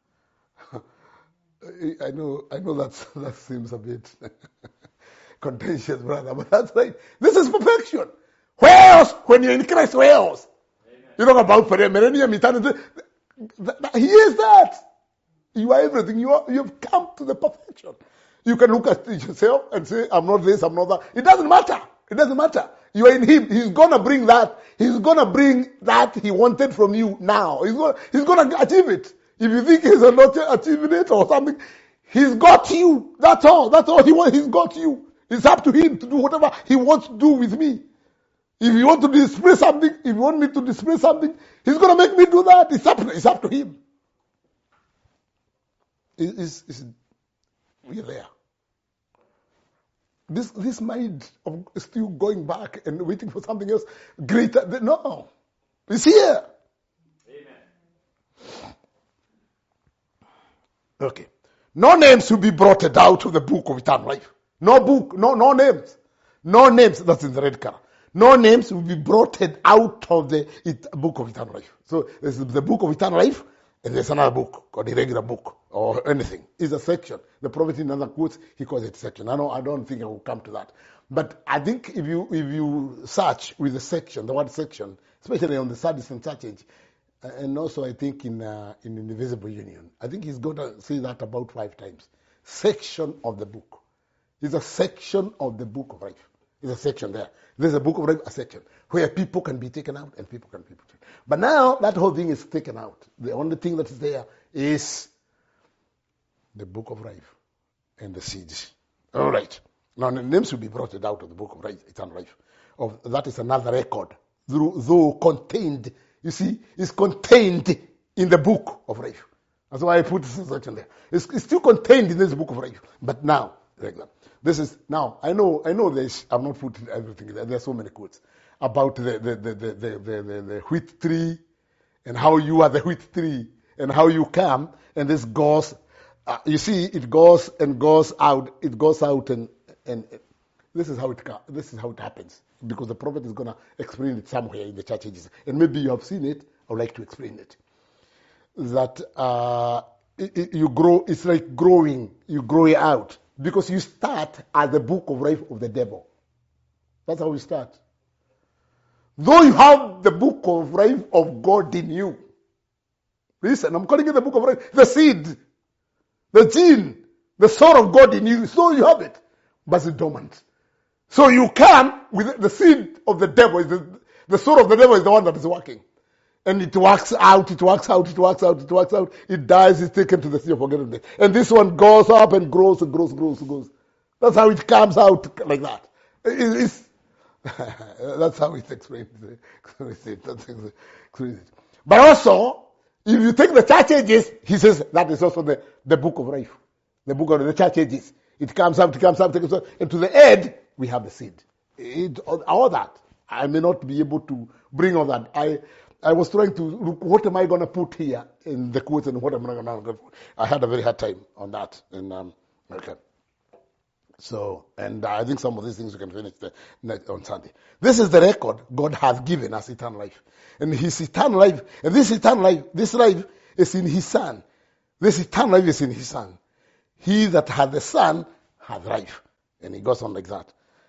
Speaker 1: I know that seems a bit contentious, brother, but that's right. This is perfection. Where else? When you're in Christ, where else? You know about for a millennium, eternity. He is that. You are everything. You've come to the perfection. You can look at yourself and say, I'm not this, I'm not that. It doesn't matter. You are in Him. He's going to bring that. He's going to bring that He wanted from you now. He's going to achieve it. If you think He's not achieving it or something, He's got you. That's all He wants. He's got you. It's up to Him to do whatever He wants to do with me. If you want to display something, if you want me to display something, he's going to make me do that. It's up to him. We're there. This mind of still going back and waiting for something else greater. No. It's here. Amen. Okay. No names will be brought out of the book of eternal life. No book, no names. No names, that's in the red color. No names will be brought out of the book of eternal life. So there's the book of eternal life, and there's another book, or the regular book, or anything. It's a section. The prophet in other quotes, he calls it section. I don't think I will come to that. But I think if you search with the section, the word section, especially on the Sardis and Church Age, and also I think in Invisible Union, I think he's going to say that about 5 times. Section of the book. It's a section of the book of life. There's a section there. There's a book of life, a section, where people can be taken out and people can be put in. But now that whole thing is taken out. The only thing that is there is the book of life and the seeds. All right. Now the names will be brought out of the book of life, eternal life. That is another record. Though contained, you see, is contained in the book of life. That's why I put this section there. It's still contained in this book of life. But now, like that. This is now. I know this. I'm not putting everything there. There are so many quotes about the wheat tree, and how you are the wheat tree, and how you come, and this goes. You see, it goes and goes out. It goes out, and this is how it happens. Because the prophet is going to explain it somewhere in the church ages, and maybe you have seen it. I would like to explain it. That you grow. It's like growing. You grow it out. Because you start as the book of life of the devil. That's how you start. Though you have the book of life of God in you. Listen, I'm calling it the book of life. The seed, the gene, the soul of God in you. So you have it. But it's dormant. So you come with the seed of the devil. The soul of the devil is the one that is working. And it works out, it works out, it works out, it works out. It dies, it's taken to the sea of forgetfulness. And this one goes up and grows and grows. That's how it comes out like that. That's how it explains it. But also, if you take the church ages, he says that is also the book of life. The book of the church ages. It comes up, and to the end, we have the seed. All that. I may not be able to bring all that. I was trying to look, what am I going to put here in the quotes and what am I going to put? I had a very hard time on that. Okay. So, and I think some of these things we can finish on Sunday. This is the record God has given us, eternal life. And His eternal life, and this life is in His Son. This eternal life is in His Son. He that has the Son has life. And he goes on like that.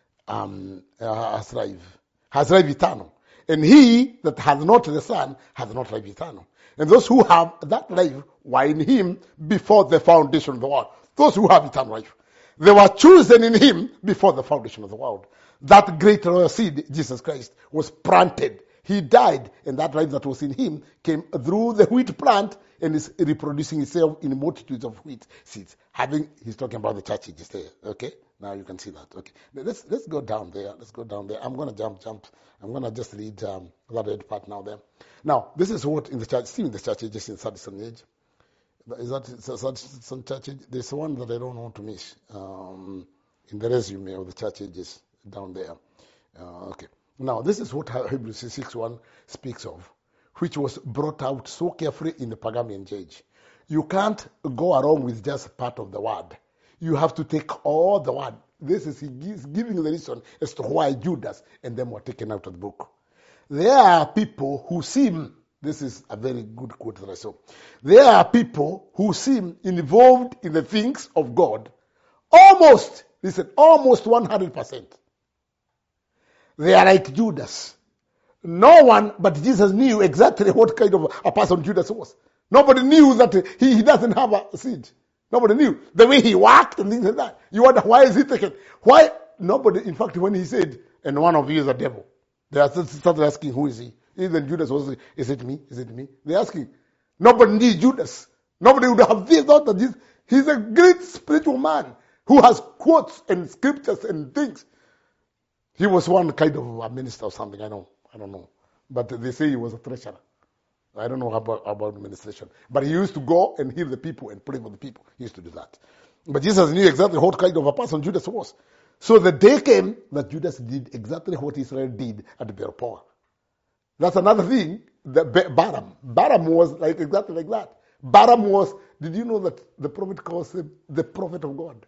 Speaker 1: Has life eternal. And he that has not the Son has not life eternal. And those who have that life were in Him before the foundation of the world. Those who have eternal life. They were chosen in Him before the foundation of the world. That great royal seed, Jesus Christ, was planted. He died, and that life that was in Him came through the wheat plant and is reproducing itself in multitudes of wheat seeds. He's talking about the church ages there. Okay? Now you can see that. Okay. Let's go down there. I'm going to jump. I'm going to just read that red part now there. Now, this is what in the church, still in the church ages in Sadison age. Is that some church age? There's one that I don't want to miss in the resume of the church ages down there. Okay. Now, this is what Hebrews 6:1 speaks of, which was brought out so carefully in the Pergamian age. You can't go along with just part of the word. You have to take all the word. This is giving the reason as to why Judas and them were taken out of the book. There are people who seem, this is a very good quote that I saw. There are people who seem involved in the things of God almost 100%. They are like Judas. No one but Jesus knew exactly what kind of a person Judas was. Nobody knew that he doesn't have a seed. Nobody knew. The way he walked and things like that. You wonder, why is he taken? Why? Nobody, in fact, when he said, and one of you is a devil, they started asking, who is he? Even Judas was, is it me? Is it me? They're asking. Nobody knew Judas. Nobody would have thought that he's a great spiritual man who has quotes and scriptures and things. He was one kind of a minister or something, I don't know. But they say he was a treasurer. I don't know about administration. But he used to go and heal the people and pray for the people. He used to do that. But Jesus knew exactly what kind of a person Judas was. So the day came that Judas did exactly what Israel did at Beersheba. That's another thing. Balaam was like exactly like that. Balaam was, did you know that the prophet calls him the prophet of God?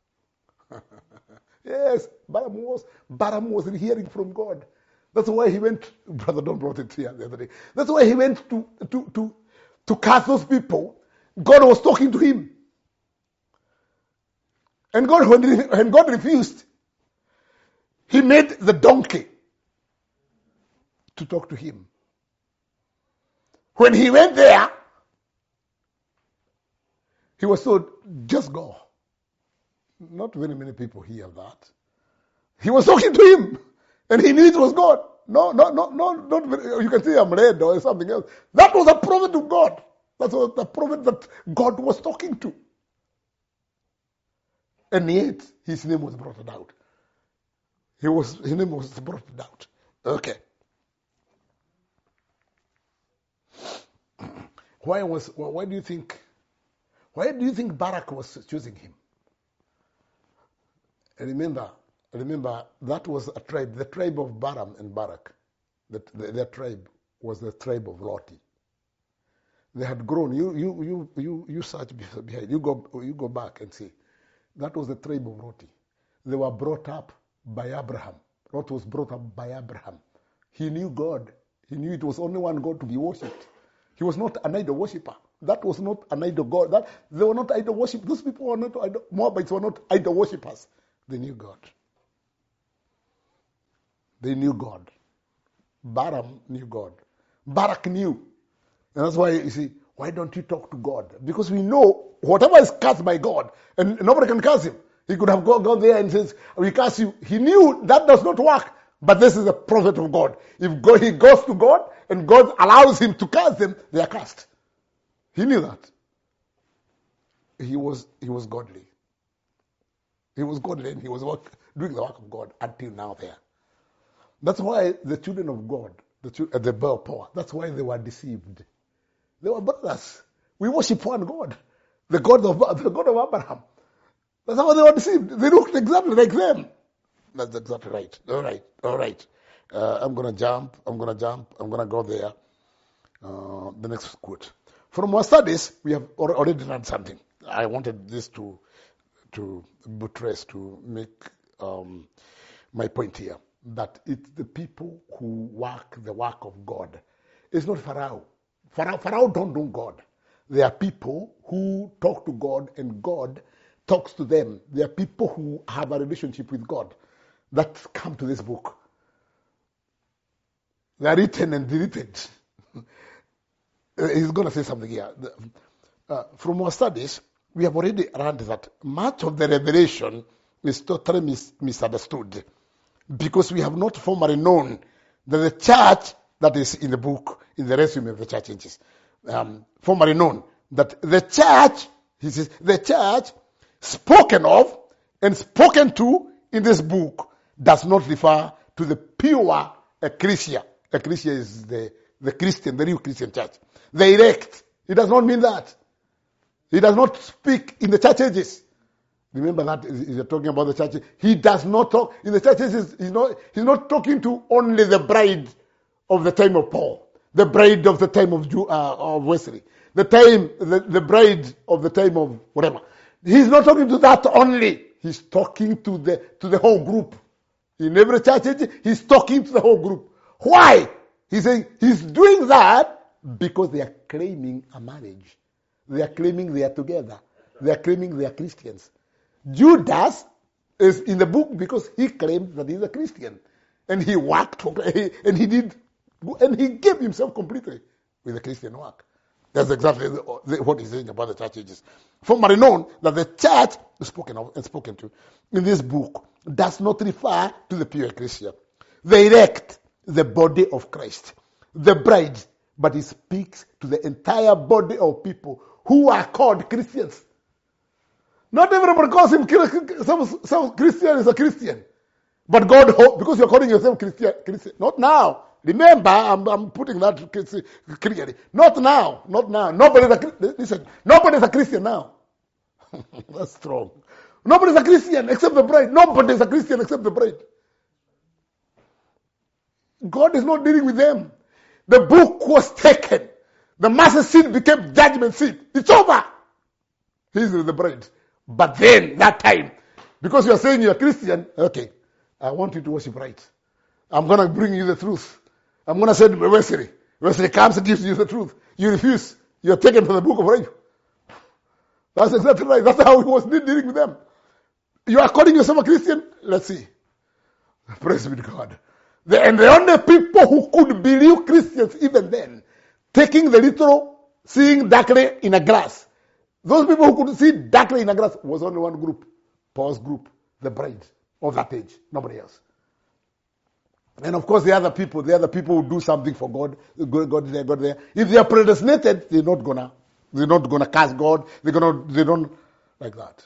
Speaker 1: Yes, Balaam was hearing from God. That's why he went, Brother Don brought it here the other day. That's why he went to cast those people. God was talking to him. And when God refused, he made the donkey to talk to him. When he went there, he was told, just go. Not very many people hear that. He was talking to him, and he knew it was God. No, not very, you can say I'm red or something else. That was a prophet of God. That was the prophet that God was talking to. And yet, his name was brought out. His name was brought out. Okay. Why do you think Barak was choosing him? Remember, that was a tribe, the tribe of Balaam and Barak. Their tribe was the tribe of Loti. They had grown. You search behind. You go back and see. That was the tribe of Loti. They were brought up by Abraham. Lot was brought up by Abraham. He knew God. He knew it was only one God to be worshipped. He was not an idol worshipper. That was not an idol God. They were not idol worship. Those people were not idol. Moabites were not idol worshippers. They knew God. They knew God. Balaam knew God. Barak knew. And that's why, you see, why don't you talk to God? Because we know whatever is cast by God, and nobody can curse him. He could have gone there and says, we curse you. He knew that does not work. But this is a prophet of God. If he goes to God and God allows him to curse them, they are cursed. He knew that. He was godly. He was godly and he was doing the work of God until now there. That's why the children of God, the Baal power, that's why they were deceived. They were brothers. We worship one God, the God of Abraham. That's how they were deceived. They looked exactly like them. That's exactly right. All right. I'm going to jump. I'm going to go there. The next quote. From our studies, we have already learned something. I wanted this to buttress, to make my point here, that it's the people who work the work of God. It's not Pharaoh. Pharaoh don't know God. They are people who talk to God and God talks to them. They are people who have a relationship with God that come to this book. They are written and deleted. He's going to say something here. From our studies, we have already learned that much of the revelation is totally misunderstood because we have not formally known that the church that is in the book, in the resume of the church ages, formally known that the church, he says, the church spoken of and spoken to in this book does not refer to the pure ecclesia. Ecclesia is the Christian, the real Christian church. The elect. It does not mean that. He does not speak in the church ages. Remember that you're talking about the church. He does not talk in the church ages. He's not talking to only the bride of the time of Paul, the bride of the time of Wesley, the bride of the time of whatever. He's not talking to that only. He's talking to the whole group. In every church age, he's talking to the whole group. Why? He's saying he's doing that because they are claiming a marriage. They are claiming they are together. They are claiming they are Christians. Judas is in the book because he claimed that he's a Christian. And he worked, and he gave himself completely with the Christian work. That's exactly what he's saying about the church ages. Formerly known that the church spoken of and spoken to in this book does not refer to the pure Christian. The elect, the body of Christ, the bride, but he speaks to the entire body of people who are called Christians. Not everybody calls him some Christian is a Christian. But God, because you're calling yourself Christian, not now. Remember, I'm putting that clearly. Not now. Nobody's a Christian now. That's strong. Nobody's a Christian except the bride. Nobody's a Christian except the bride. God is not dealing with them. The book was taken. The master seat became judgment seat. It's over. He's the bride. But then, that time, because you are saying you're a Christian, okay, I want you to worship right. I'm going to bring you the truth. I'm going to send Wesley. Wesley comes and gives you the truth. You refuse. You're taken to the book of rape. That's exactly right. That's how he was dealing with them. You are calling yourself a Christian? Let's see. Praise be to God. And the only people who could believe Christians even then, taking the literal, seeing darkly in a glass. Those people who could see darkly in a glass was only one group. Paul's group, the bride of that age. Nobody else. And of course the other people who do something for God, God there. If they are predestinated, they're not gonna cast God. They don't like that.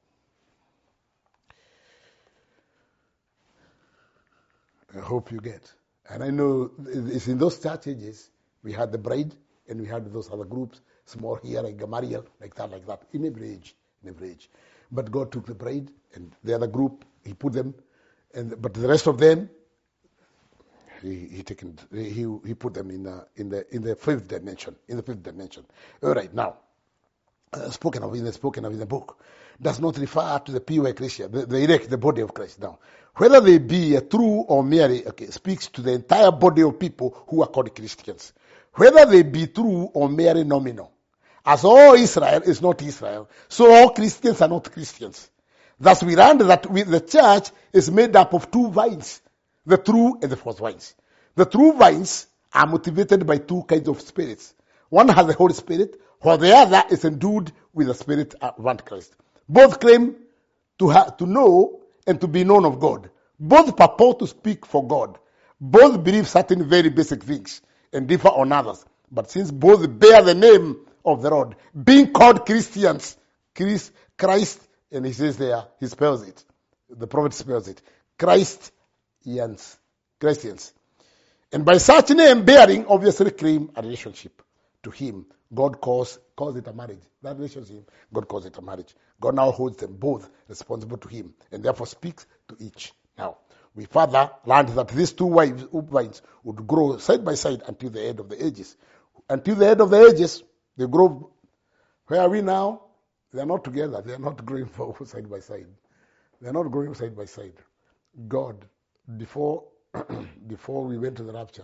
Speaker 1: I hope you get. And I know it's in those church ages, we had the bride and we had those other groups, small here like Gamaliel, like that, in every age. But God took the bride and the other group, he put them, but the rest of them, he put them in the fifth dimension. All right, now, spoken of in the book, does not refer to the pure Christian, the elect, the body of Christ. Now, whether they be a true or merely, speaks to the entire body of people who are called Christians. Whether they be true or merely nominal. As all Israel is not Israel, so all Christians are not Christians. Thus we learned that the church is made up of two vines, the true and the false vines. The true vines are motivated by two kinds of spirits. One has the Holy Spirit, while the other is endued with the Spirit of Antichrist. Both claim to know and to be known of God. Both purport to speak for God. Both believe certain very basic things and differ on others. But since both bear the name of the Lord, being called Christians, Christ, and he says there, he spells it. The prophet spells it. Christians. And by such name bearing, obviously claim a relationship to him. God calls it a marriage. That relationship, God calls it a marriage. God now holds them both responsible to him and therefore speaks to each. Now, we further learned that these two vines would grow side by side until the end of the ages. Until the end of the ages, they grow. Where are we now? They are not together. They are not growing side by side. They are not growing side by side. God, before we went to the rapture,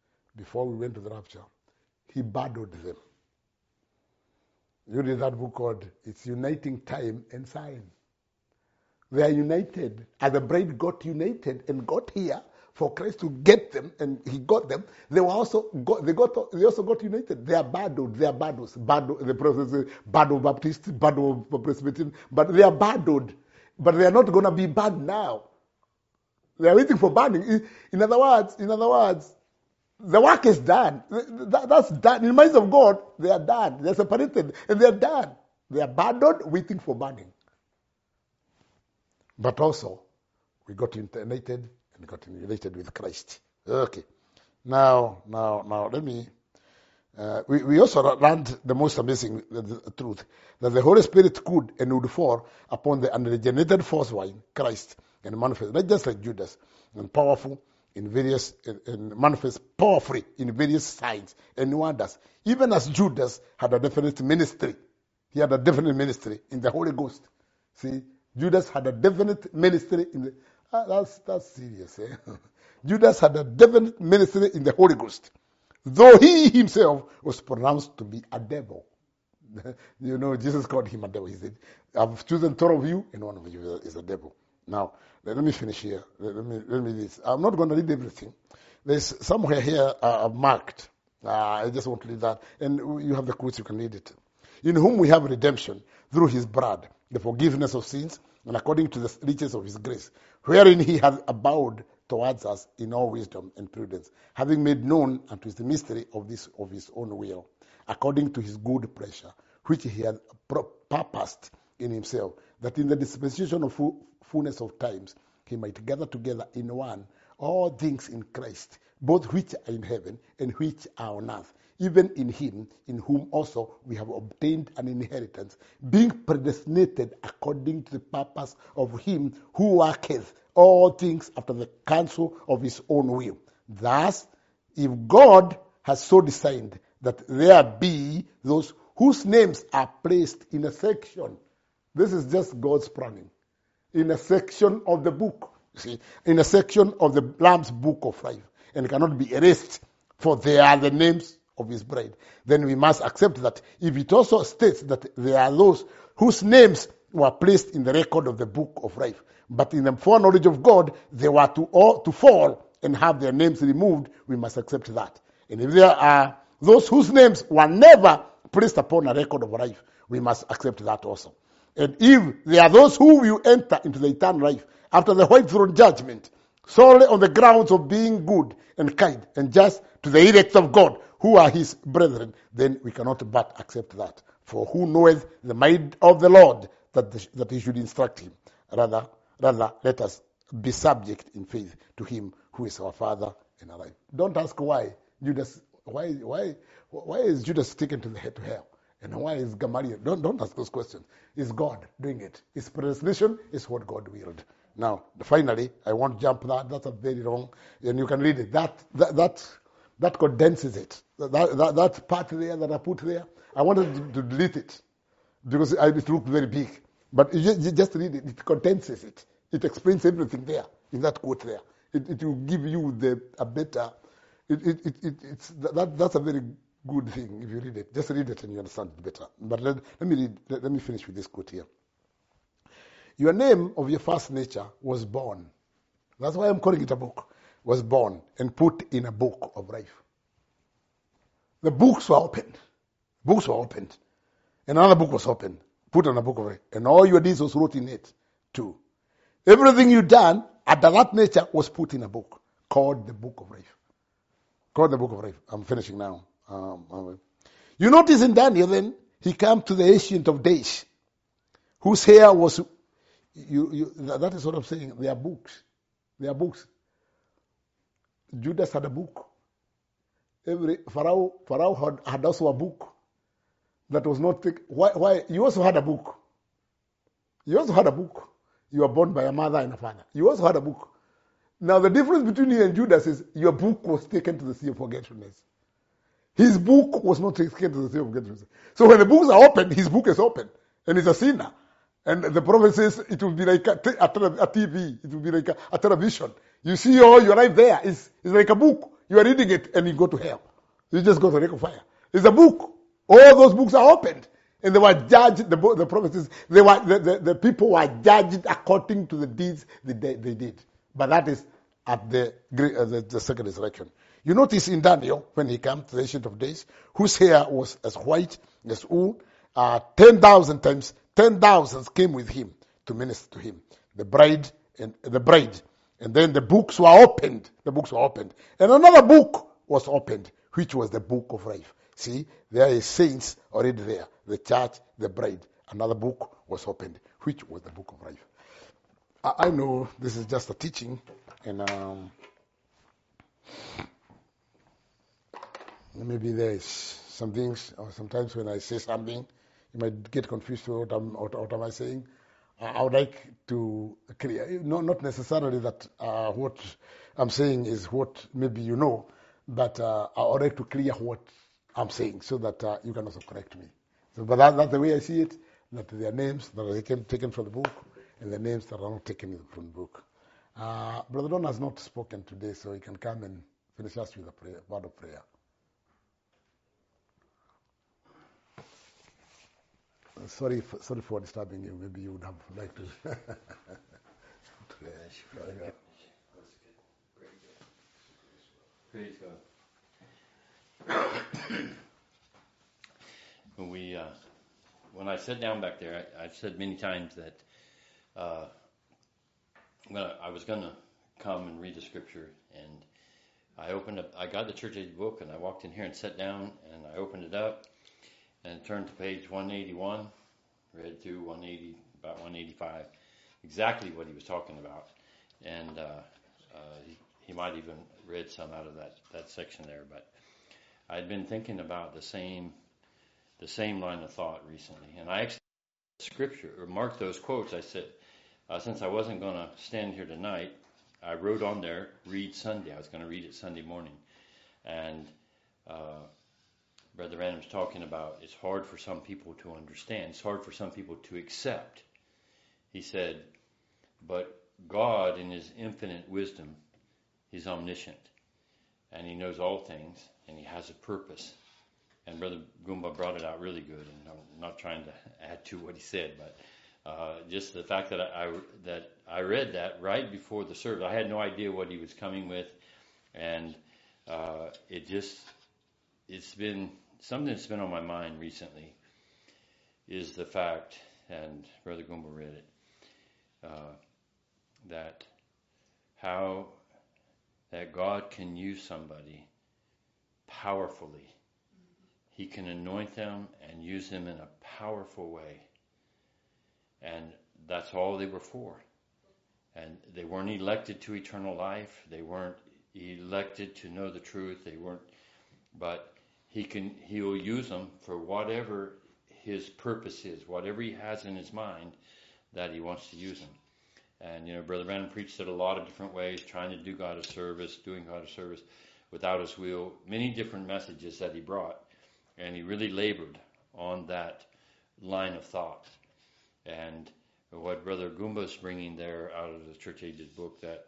Speaker 1: he burdened them. You read that book called It's Uniting Time and Sign. They are united. As the bride got united and got here for Christ to get them, and he got them, they also got united. They are burdened. They are battles. The prophet says, battle Baptist, battle Presbyterian, but they are burdened. But they are not going to be bad now. They are waiting for burning. In other words, the work is done. That's done. In the minds of God, they are done. They are separated and they are done. They are burdened, waiting for burning. But also, we got united and got united with Christ. Okay. Now, let me. We also learned the most amazing truth, that the Holy Spirit could and would fall upon the unregenerated false vine, Christ, and manifest, not just like Judas, and powerful in various, and manifest powerfully in various signs and wonders. Even as Judas had a definite ministry. He had a definite ministry in the Holy Ghost. See, Judas had a definite ministry in the, that's serious, eh? Judas had a definite ministry in the Holy Ghost. Though he himself was pronounced to be a devil. You know, Jesus called him a devil. He said, I've chosen 12 of you, and one of you is a devil. Now, let me finish here. Let me this. I'm not going to read everything. There's somewhere here I've marked. I just want to read that. And you have the quotes, you can read it. In whom we have redemption through his blood, the forgiveness of sins, and according to the riches of his grace, wherein he has abowed towards us in all wisdom and prudence, having made known unto us the mystery of his own will, according to his good pleasure, which he had purposed in himself, that in the dispensation of fullness of times he might gather together in one all things in Christ, both which are in heaven and which are on earth, even in him, in whom also we have obtained an inheritance, being predestinated according to the purpose of him who worketh all things after the counsel of his own will. Thus, if God has so designed that there be those whose names are placed in a section, this is just God's planning, in a section of the book, see, in a section of the Lamb's book of life, and cannot be erased, for they are the names of his bride. Then we must accept that if it also states that there are those whose names were placed in the record of the book of life, but in the foreknowledge of God, they were to fall and have their names removed, we must accept that. And if there are those whose names were never placed upon a record of life, we must accept that also. And if there are those who will enter into the eternal life after the white throne judgment, solely on the grounds of being good and kind and just to the elect of God, who are his brethren, then we cannot but accept that. For who knoweth the mind of the Lord that he should instruct him? Rather, let us be subject in faith to him who is our Father and our life. Don't ask why Judas. Why is Judas taken to hell? And why is Gamaliel? Don't ask those questions. Is God doing it? His predestination is what God willed. Now, finally, I won't jump that. That's a very wrong, and you can read it. That condenses it. That part there that I put there, I wanted to delete it because it looked very big. But you just read it. It condenses it. It explains everything there in that quote there. It will give you a better. That's a very good thing if you read it. Just read it and you understand it better. But let me finish with this quote here. Your name of your first nature was born. That's why I'm calling it a book. Was born and put in a book of life. The books were opened. Books were opened. And another book was opened. Put in a book of life. And all your deeds was wrote in it too. Everything you done under that nature was put in a book called the book of life. Called the book of life. I'm finishing now. You notice in Daniel then, he came to the Ancient of Days, whose hair was, that is what I'm saying, they are books. They are books. Judas had a book. Every Pharaoh had also a book that was not taken. Why? You also had a book. You also had a book. You were born by a mother and a father. You also had a book. Now the difference between you and Judas is your book was taken to the sea of forgetfulness. His book was not taken to the sea of forgetfulness. So when the books are open, his book is open. And he's a sinner. And the prophet says it will be like a TV. It will be like a television. You see all your life there. It's like a book. You are reading it and you go to hell. You just go to the lake of fire. It's a book. All those books are opened. And they were judged, the prophet says, the people were judged according to the deeds they did. But that is at the second resurrection. You notice in Daniel, when he came to the Ancient of Days, whose hair was as white as wool, 10,000 times 10,000 came with him to minister to him. The bride. And then the books were opened. The books were opened. And another book was opened, which was the book of life. See, there is saints already there. The church, the bride. Another book was opened, which was the book of life. I know this is just a teaching, and maybe there is some things, or sometimes when I say something, you might get confused with what am I saying. I would like to clear, not necessarily that what I'm saying is what maybe you know, but I would like to clear what I'm saying so that you can also correct me. So, but that's the way I see it, that there are names that are taken from the book and the names that are not taken from the book. Brother Don has not spoken today, so he can come and finish us with a word of prayer. Sorry for disturbing you. Maybe you would have liked to.
Speaker 2: Praise God. When I sat down back there, I've said many times that I was going to come and read the scripture, and I got the church age book, and I walked in here and sat down, and I opened it up, and turned to page 181, read through about 185, exactly what he was talking about. and he might even read some out of that section there. But I'd been thinking about the same line of thought recently, and I actually scripture or marked those quotes. I said, since I wasn't going to stand here tonight, I wrote on there, read Sunday. I was going to read it Sunday morning. And Brother Branham's talking about it's hard for some people to understand. It's hard for some people to accept. He said, but God in his infinite wisdom, he's omniscient. And he knows all things, and he has a purpose. And Brother Goomba brought it out really good, and I'm not trying to add to what he said, but just the fact that I read that right before the service. I had no idea what he was coming with, and it's been something that's been on my mind recently is the fact, and Brother Goomba read it, that how that God can use somebody powerfully. He can anoint them and use them in a powerful way. And that's all they were for. And they weren't elected to eternal life. They weren't elected to know the truth. They weren't, but he will use them for whatever his purpose is, whatever he has in his mind that he wants to use them. And, Brother Branham preached it a lot of different ways, trying to do God a service, doing God a service without his will, many different messages that he brought. And he really labored on that line of thought. And what Brother Goomba is bringing there out of the Church Ages book, that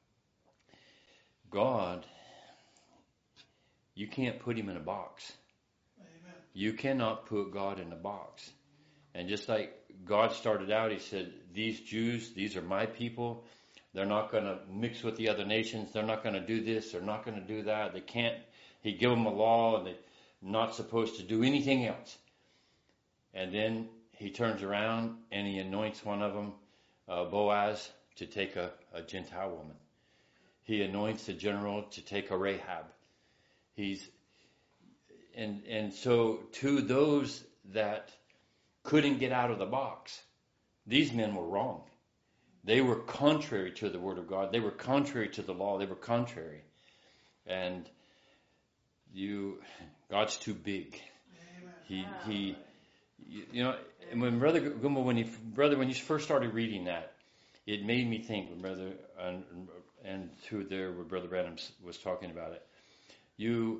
Speaker 2: God, you can't put him in a box. Amen. You cannot put God in a box. And just like God started out, he said, these Jews, these are my people. They're not going to mix with the other nations. They're not going to do this. They're not going to do that. They can't. He gave them a law, and they're not supposed to do anything else. And then he turns around and he anoints one of them, Boaz, to take a Gentile woman. He anoints the general to take a Rahab. And so to those that couldn't get out of the box, these men were wrong. They were contrary to the Word of God. They were contrary to the law. They were contrary. And God's too big. He and when Brother Goomba, when you first started reading that, it made me think, and through there where Brother Branham was talking about it,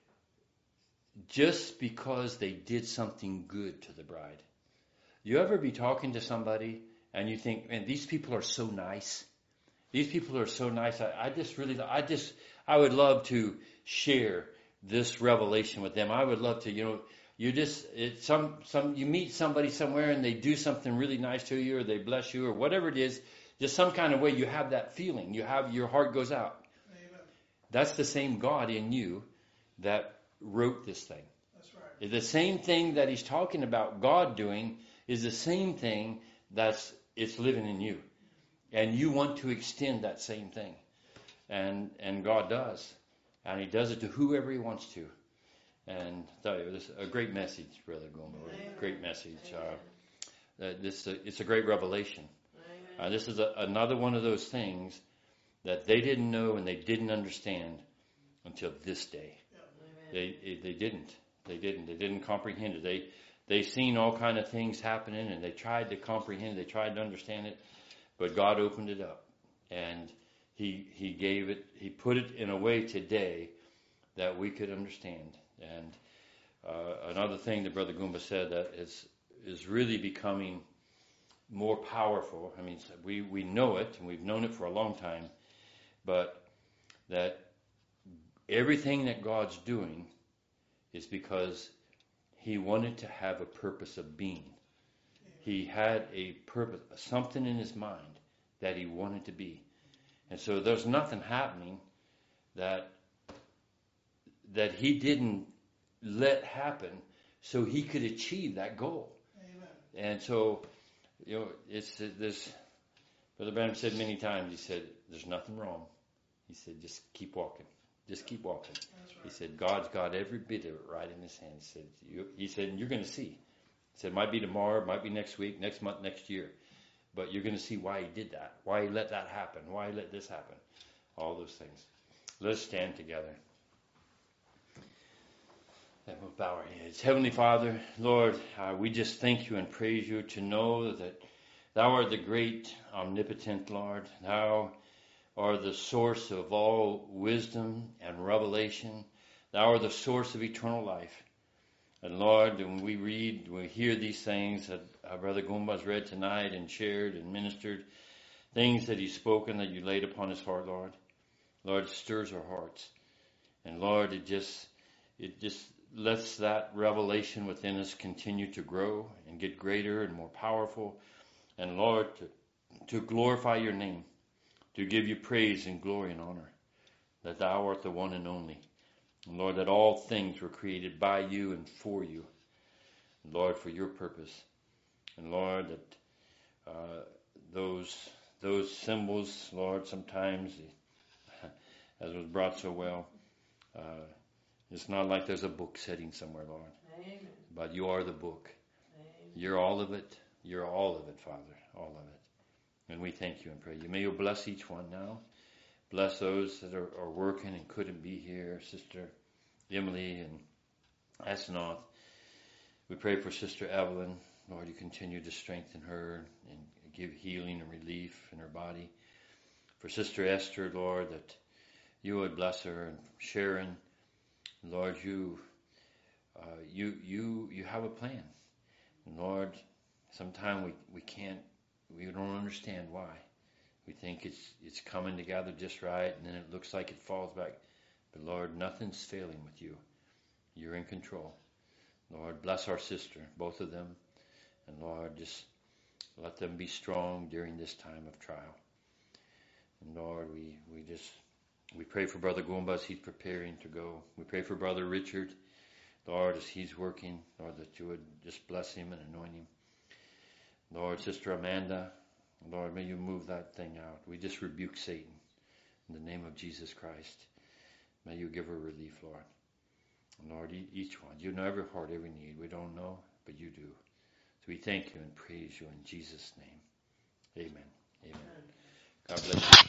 Speaker 2: just because they did something good to the bride. You ever be talking to somebody and you think, man, these people are so nice. These people are so nice. I would love to share this revelation with them. I would love to, you meet somebody somewhere and they do something really nice to you, or they bless you, or whatever it is, just some kind of way you have that feeling. Your heart goes out. Amen. That's the same God in you that wrote this thing. That's right. The same thing that he's talking about God doing is the same thing it's living in you. And you want to extend that same thing. And God does. And he does it to whoever he wants to. And I tell you, this is a great message, Brother Goomba. Great message. It's a great revelation. This is another one of those things that they didn't know and they didn't understand until this day. They didn't. They didn't comprehend it. They seen all kind of things happening, and they tried to comprehend it. They tried to understand it, but God opened it up, and He gave it. He put it in a way today that we could understand. And another thing that Brother Goomba said that is really becoming more powerful. I mean, we know it, and we've known it for a long time, but that everything that God's doing is because he wanted to have a purpose of being. He had a purpose, something in his mind that he wanted to be. And so there's nothing happening that he didn't let happen so he could achieve that goal. Amen. And so, it's this. Brother Branham said many times, he said, there's nothing wrong. He said, just keep walking. Just keep walking. Right. He said, God's got every bit of it right in his hand. He said, and you're going to see. He said, it might be tomorrow, it might be next week, next month, next year. but you're going to see why he did that, why he let that happen, why he let this happen, all those things. Let's stand together. And we'll bow our heads. Heavenly Father, Lord, we just thank you and praise you to know that thou art the great, omnipotent Lord. Thou art the source of all wisdom and revelation. Thou art the source of eternal life. And Lord, when we hear these things that our Brother Goomba has read tonight and shared and ministered, things that he's spoken that you laid upon his heart, Lord. Lord, it stirs our hearts. And Lord, it just lets that revelation within us continue to grow and get greater and more powerful. And Lord, to glorify your name, to give you praise and glory and honor, that thou art the one and only. And Lord, that all things were created by you and for you. And Lord, for your purpose. And Lord, that those symbols, Lord, sometimes, as was brought so well, it's not like there's a book sitting somewhere, Lord.
Speaker 3: Amen.
Speaker 2: But you are the book.
Speaker 3: Amen.
Speaker 2: You're all of it. You're all of it, Father. All of it. And we thank you and pray you. May you bless each one now. Bless those that are working and couldn't be here. Sister Emily and Asnoth. We pray for Sister Evelyn. Lord, you continue to strengthen her and give healing and relief in her body. For Sister Esther, Lord, that you would bless her. And Sharon, Lord, you have a plan. And Lord, sometimes we don't understand why. We think it's coming together just right, and then it looks like it falls back. But Lord, nothing's failing with you. You're in control. Lord, bless our sister, both of them. And Lord, just let them be strong during this time of trial. And Lord, we pray for Brother Goomba as he's preparing to go. We pray for Brother Richard, Lord, as he's working. Lord, that you would just bless him and anoint him. Lord, Sister Amanda, Lord, may you move that thing out. We just rebuke Satan in the name of Jesus Christ. May you give her relief, Lord. And Lord, each one. You know every heart, every need. We don't know, but you do. So we thank you and praise you in Jesus' name. Amen. Amen. God bless you.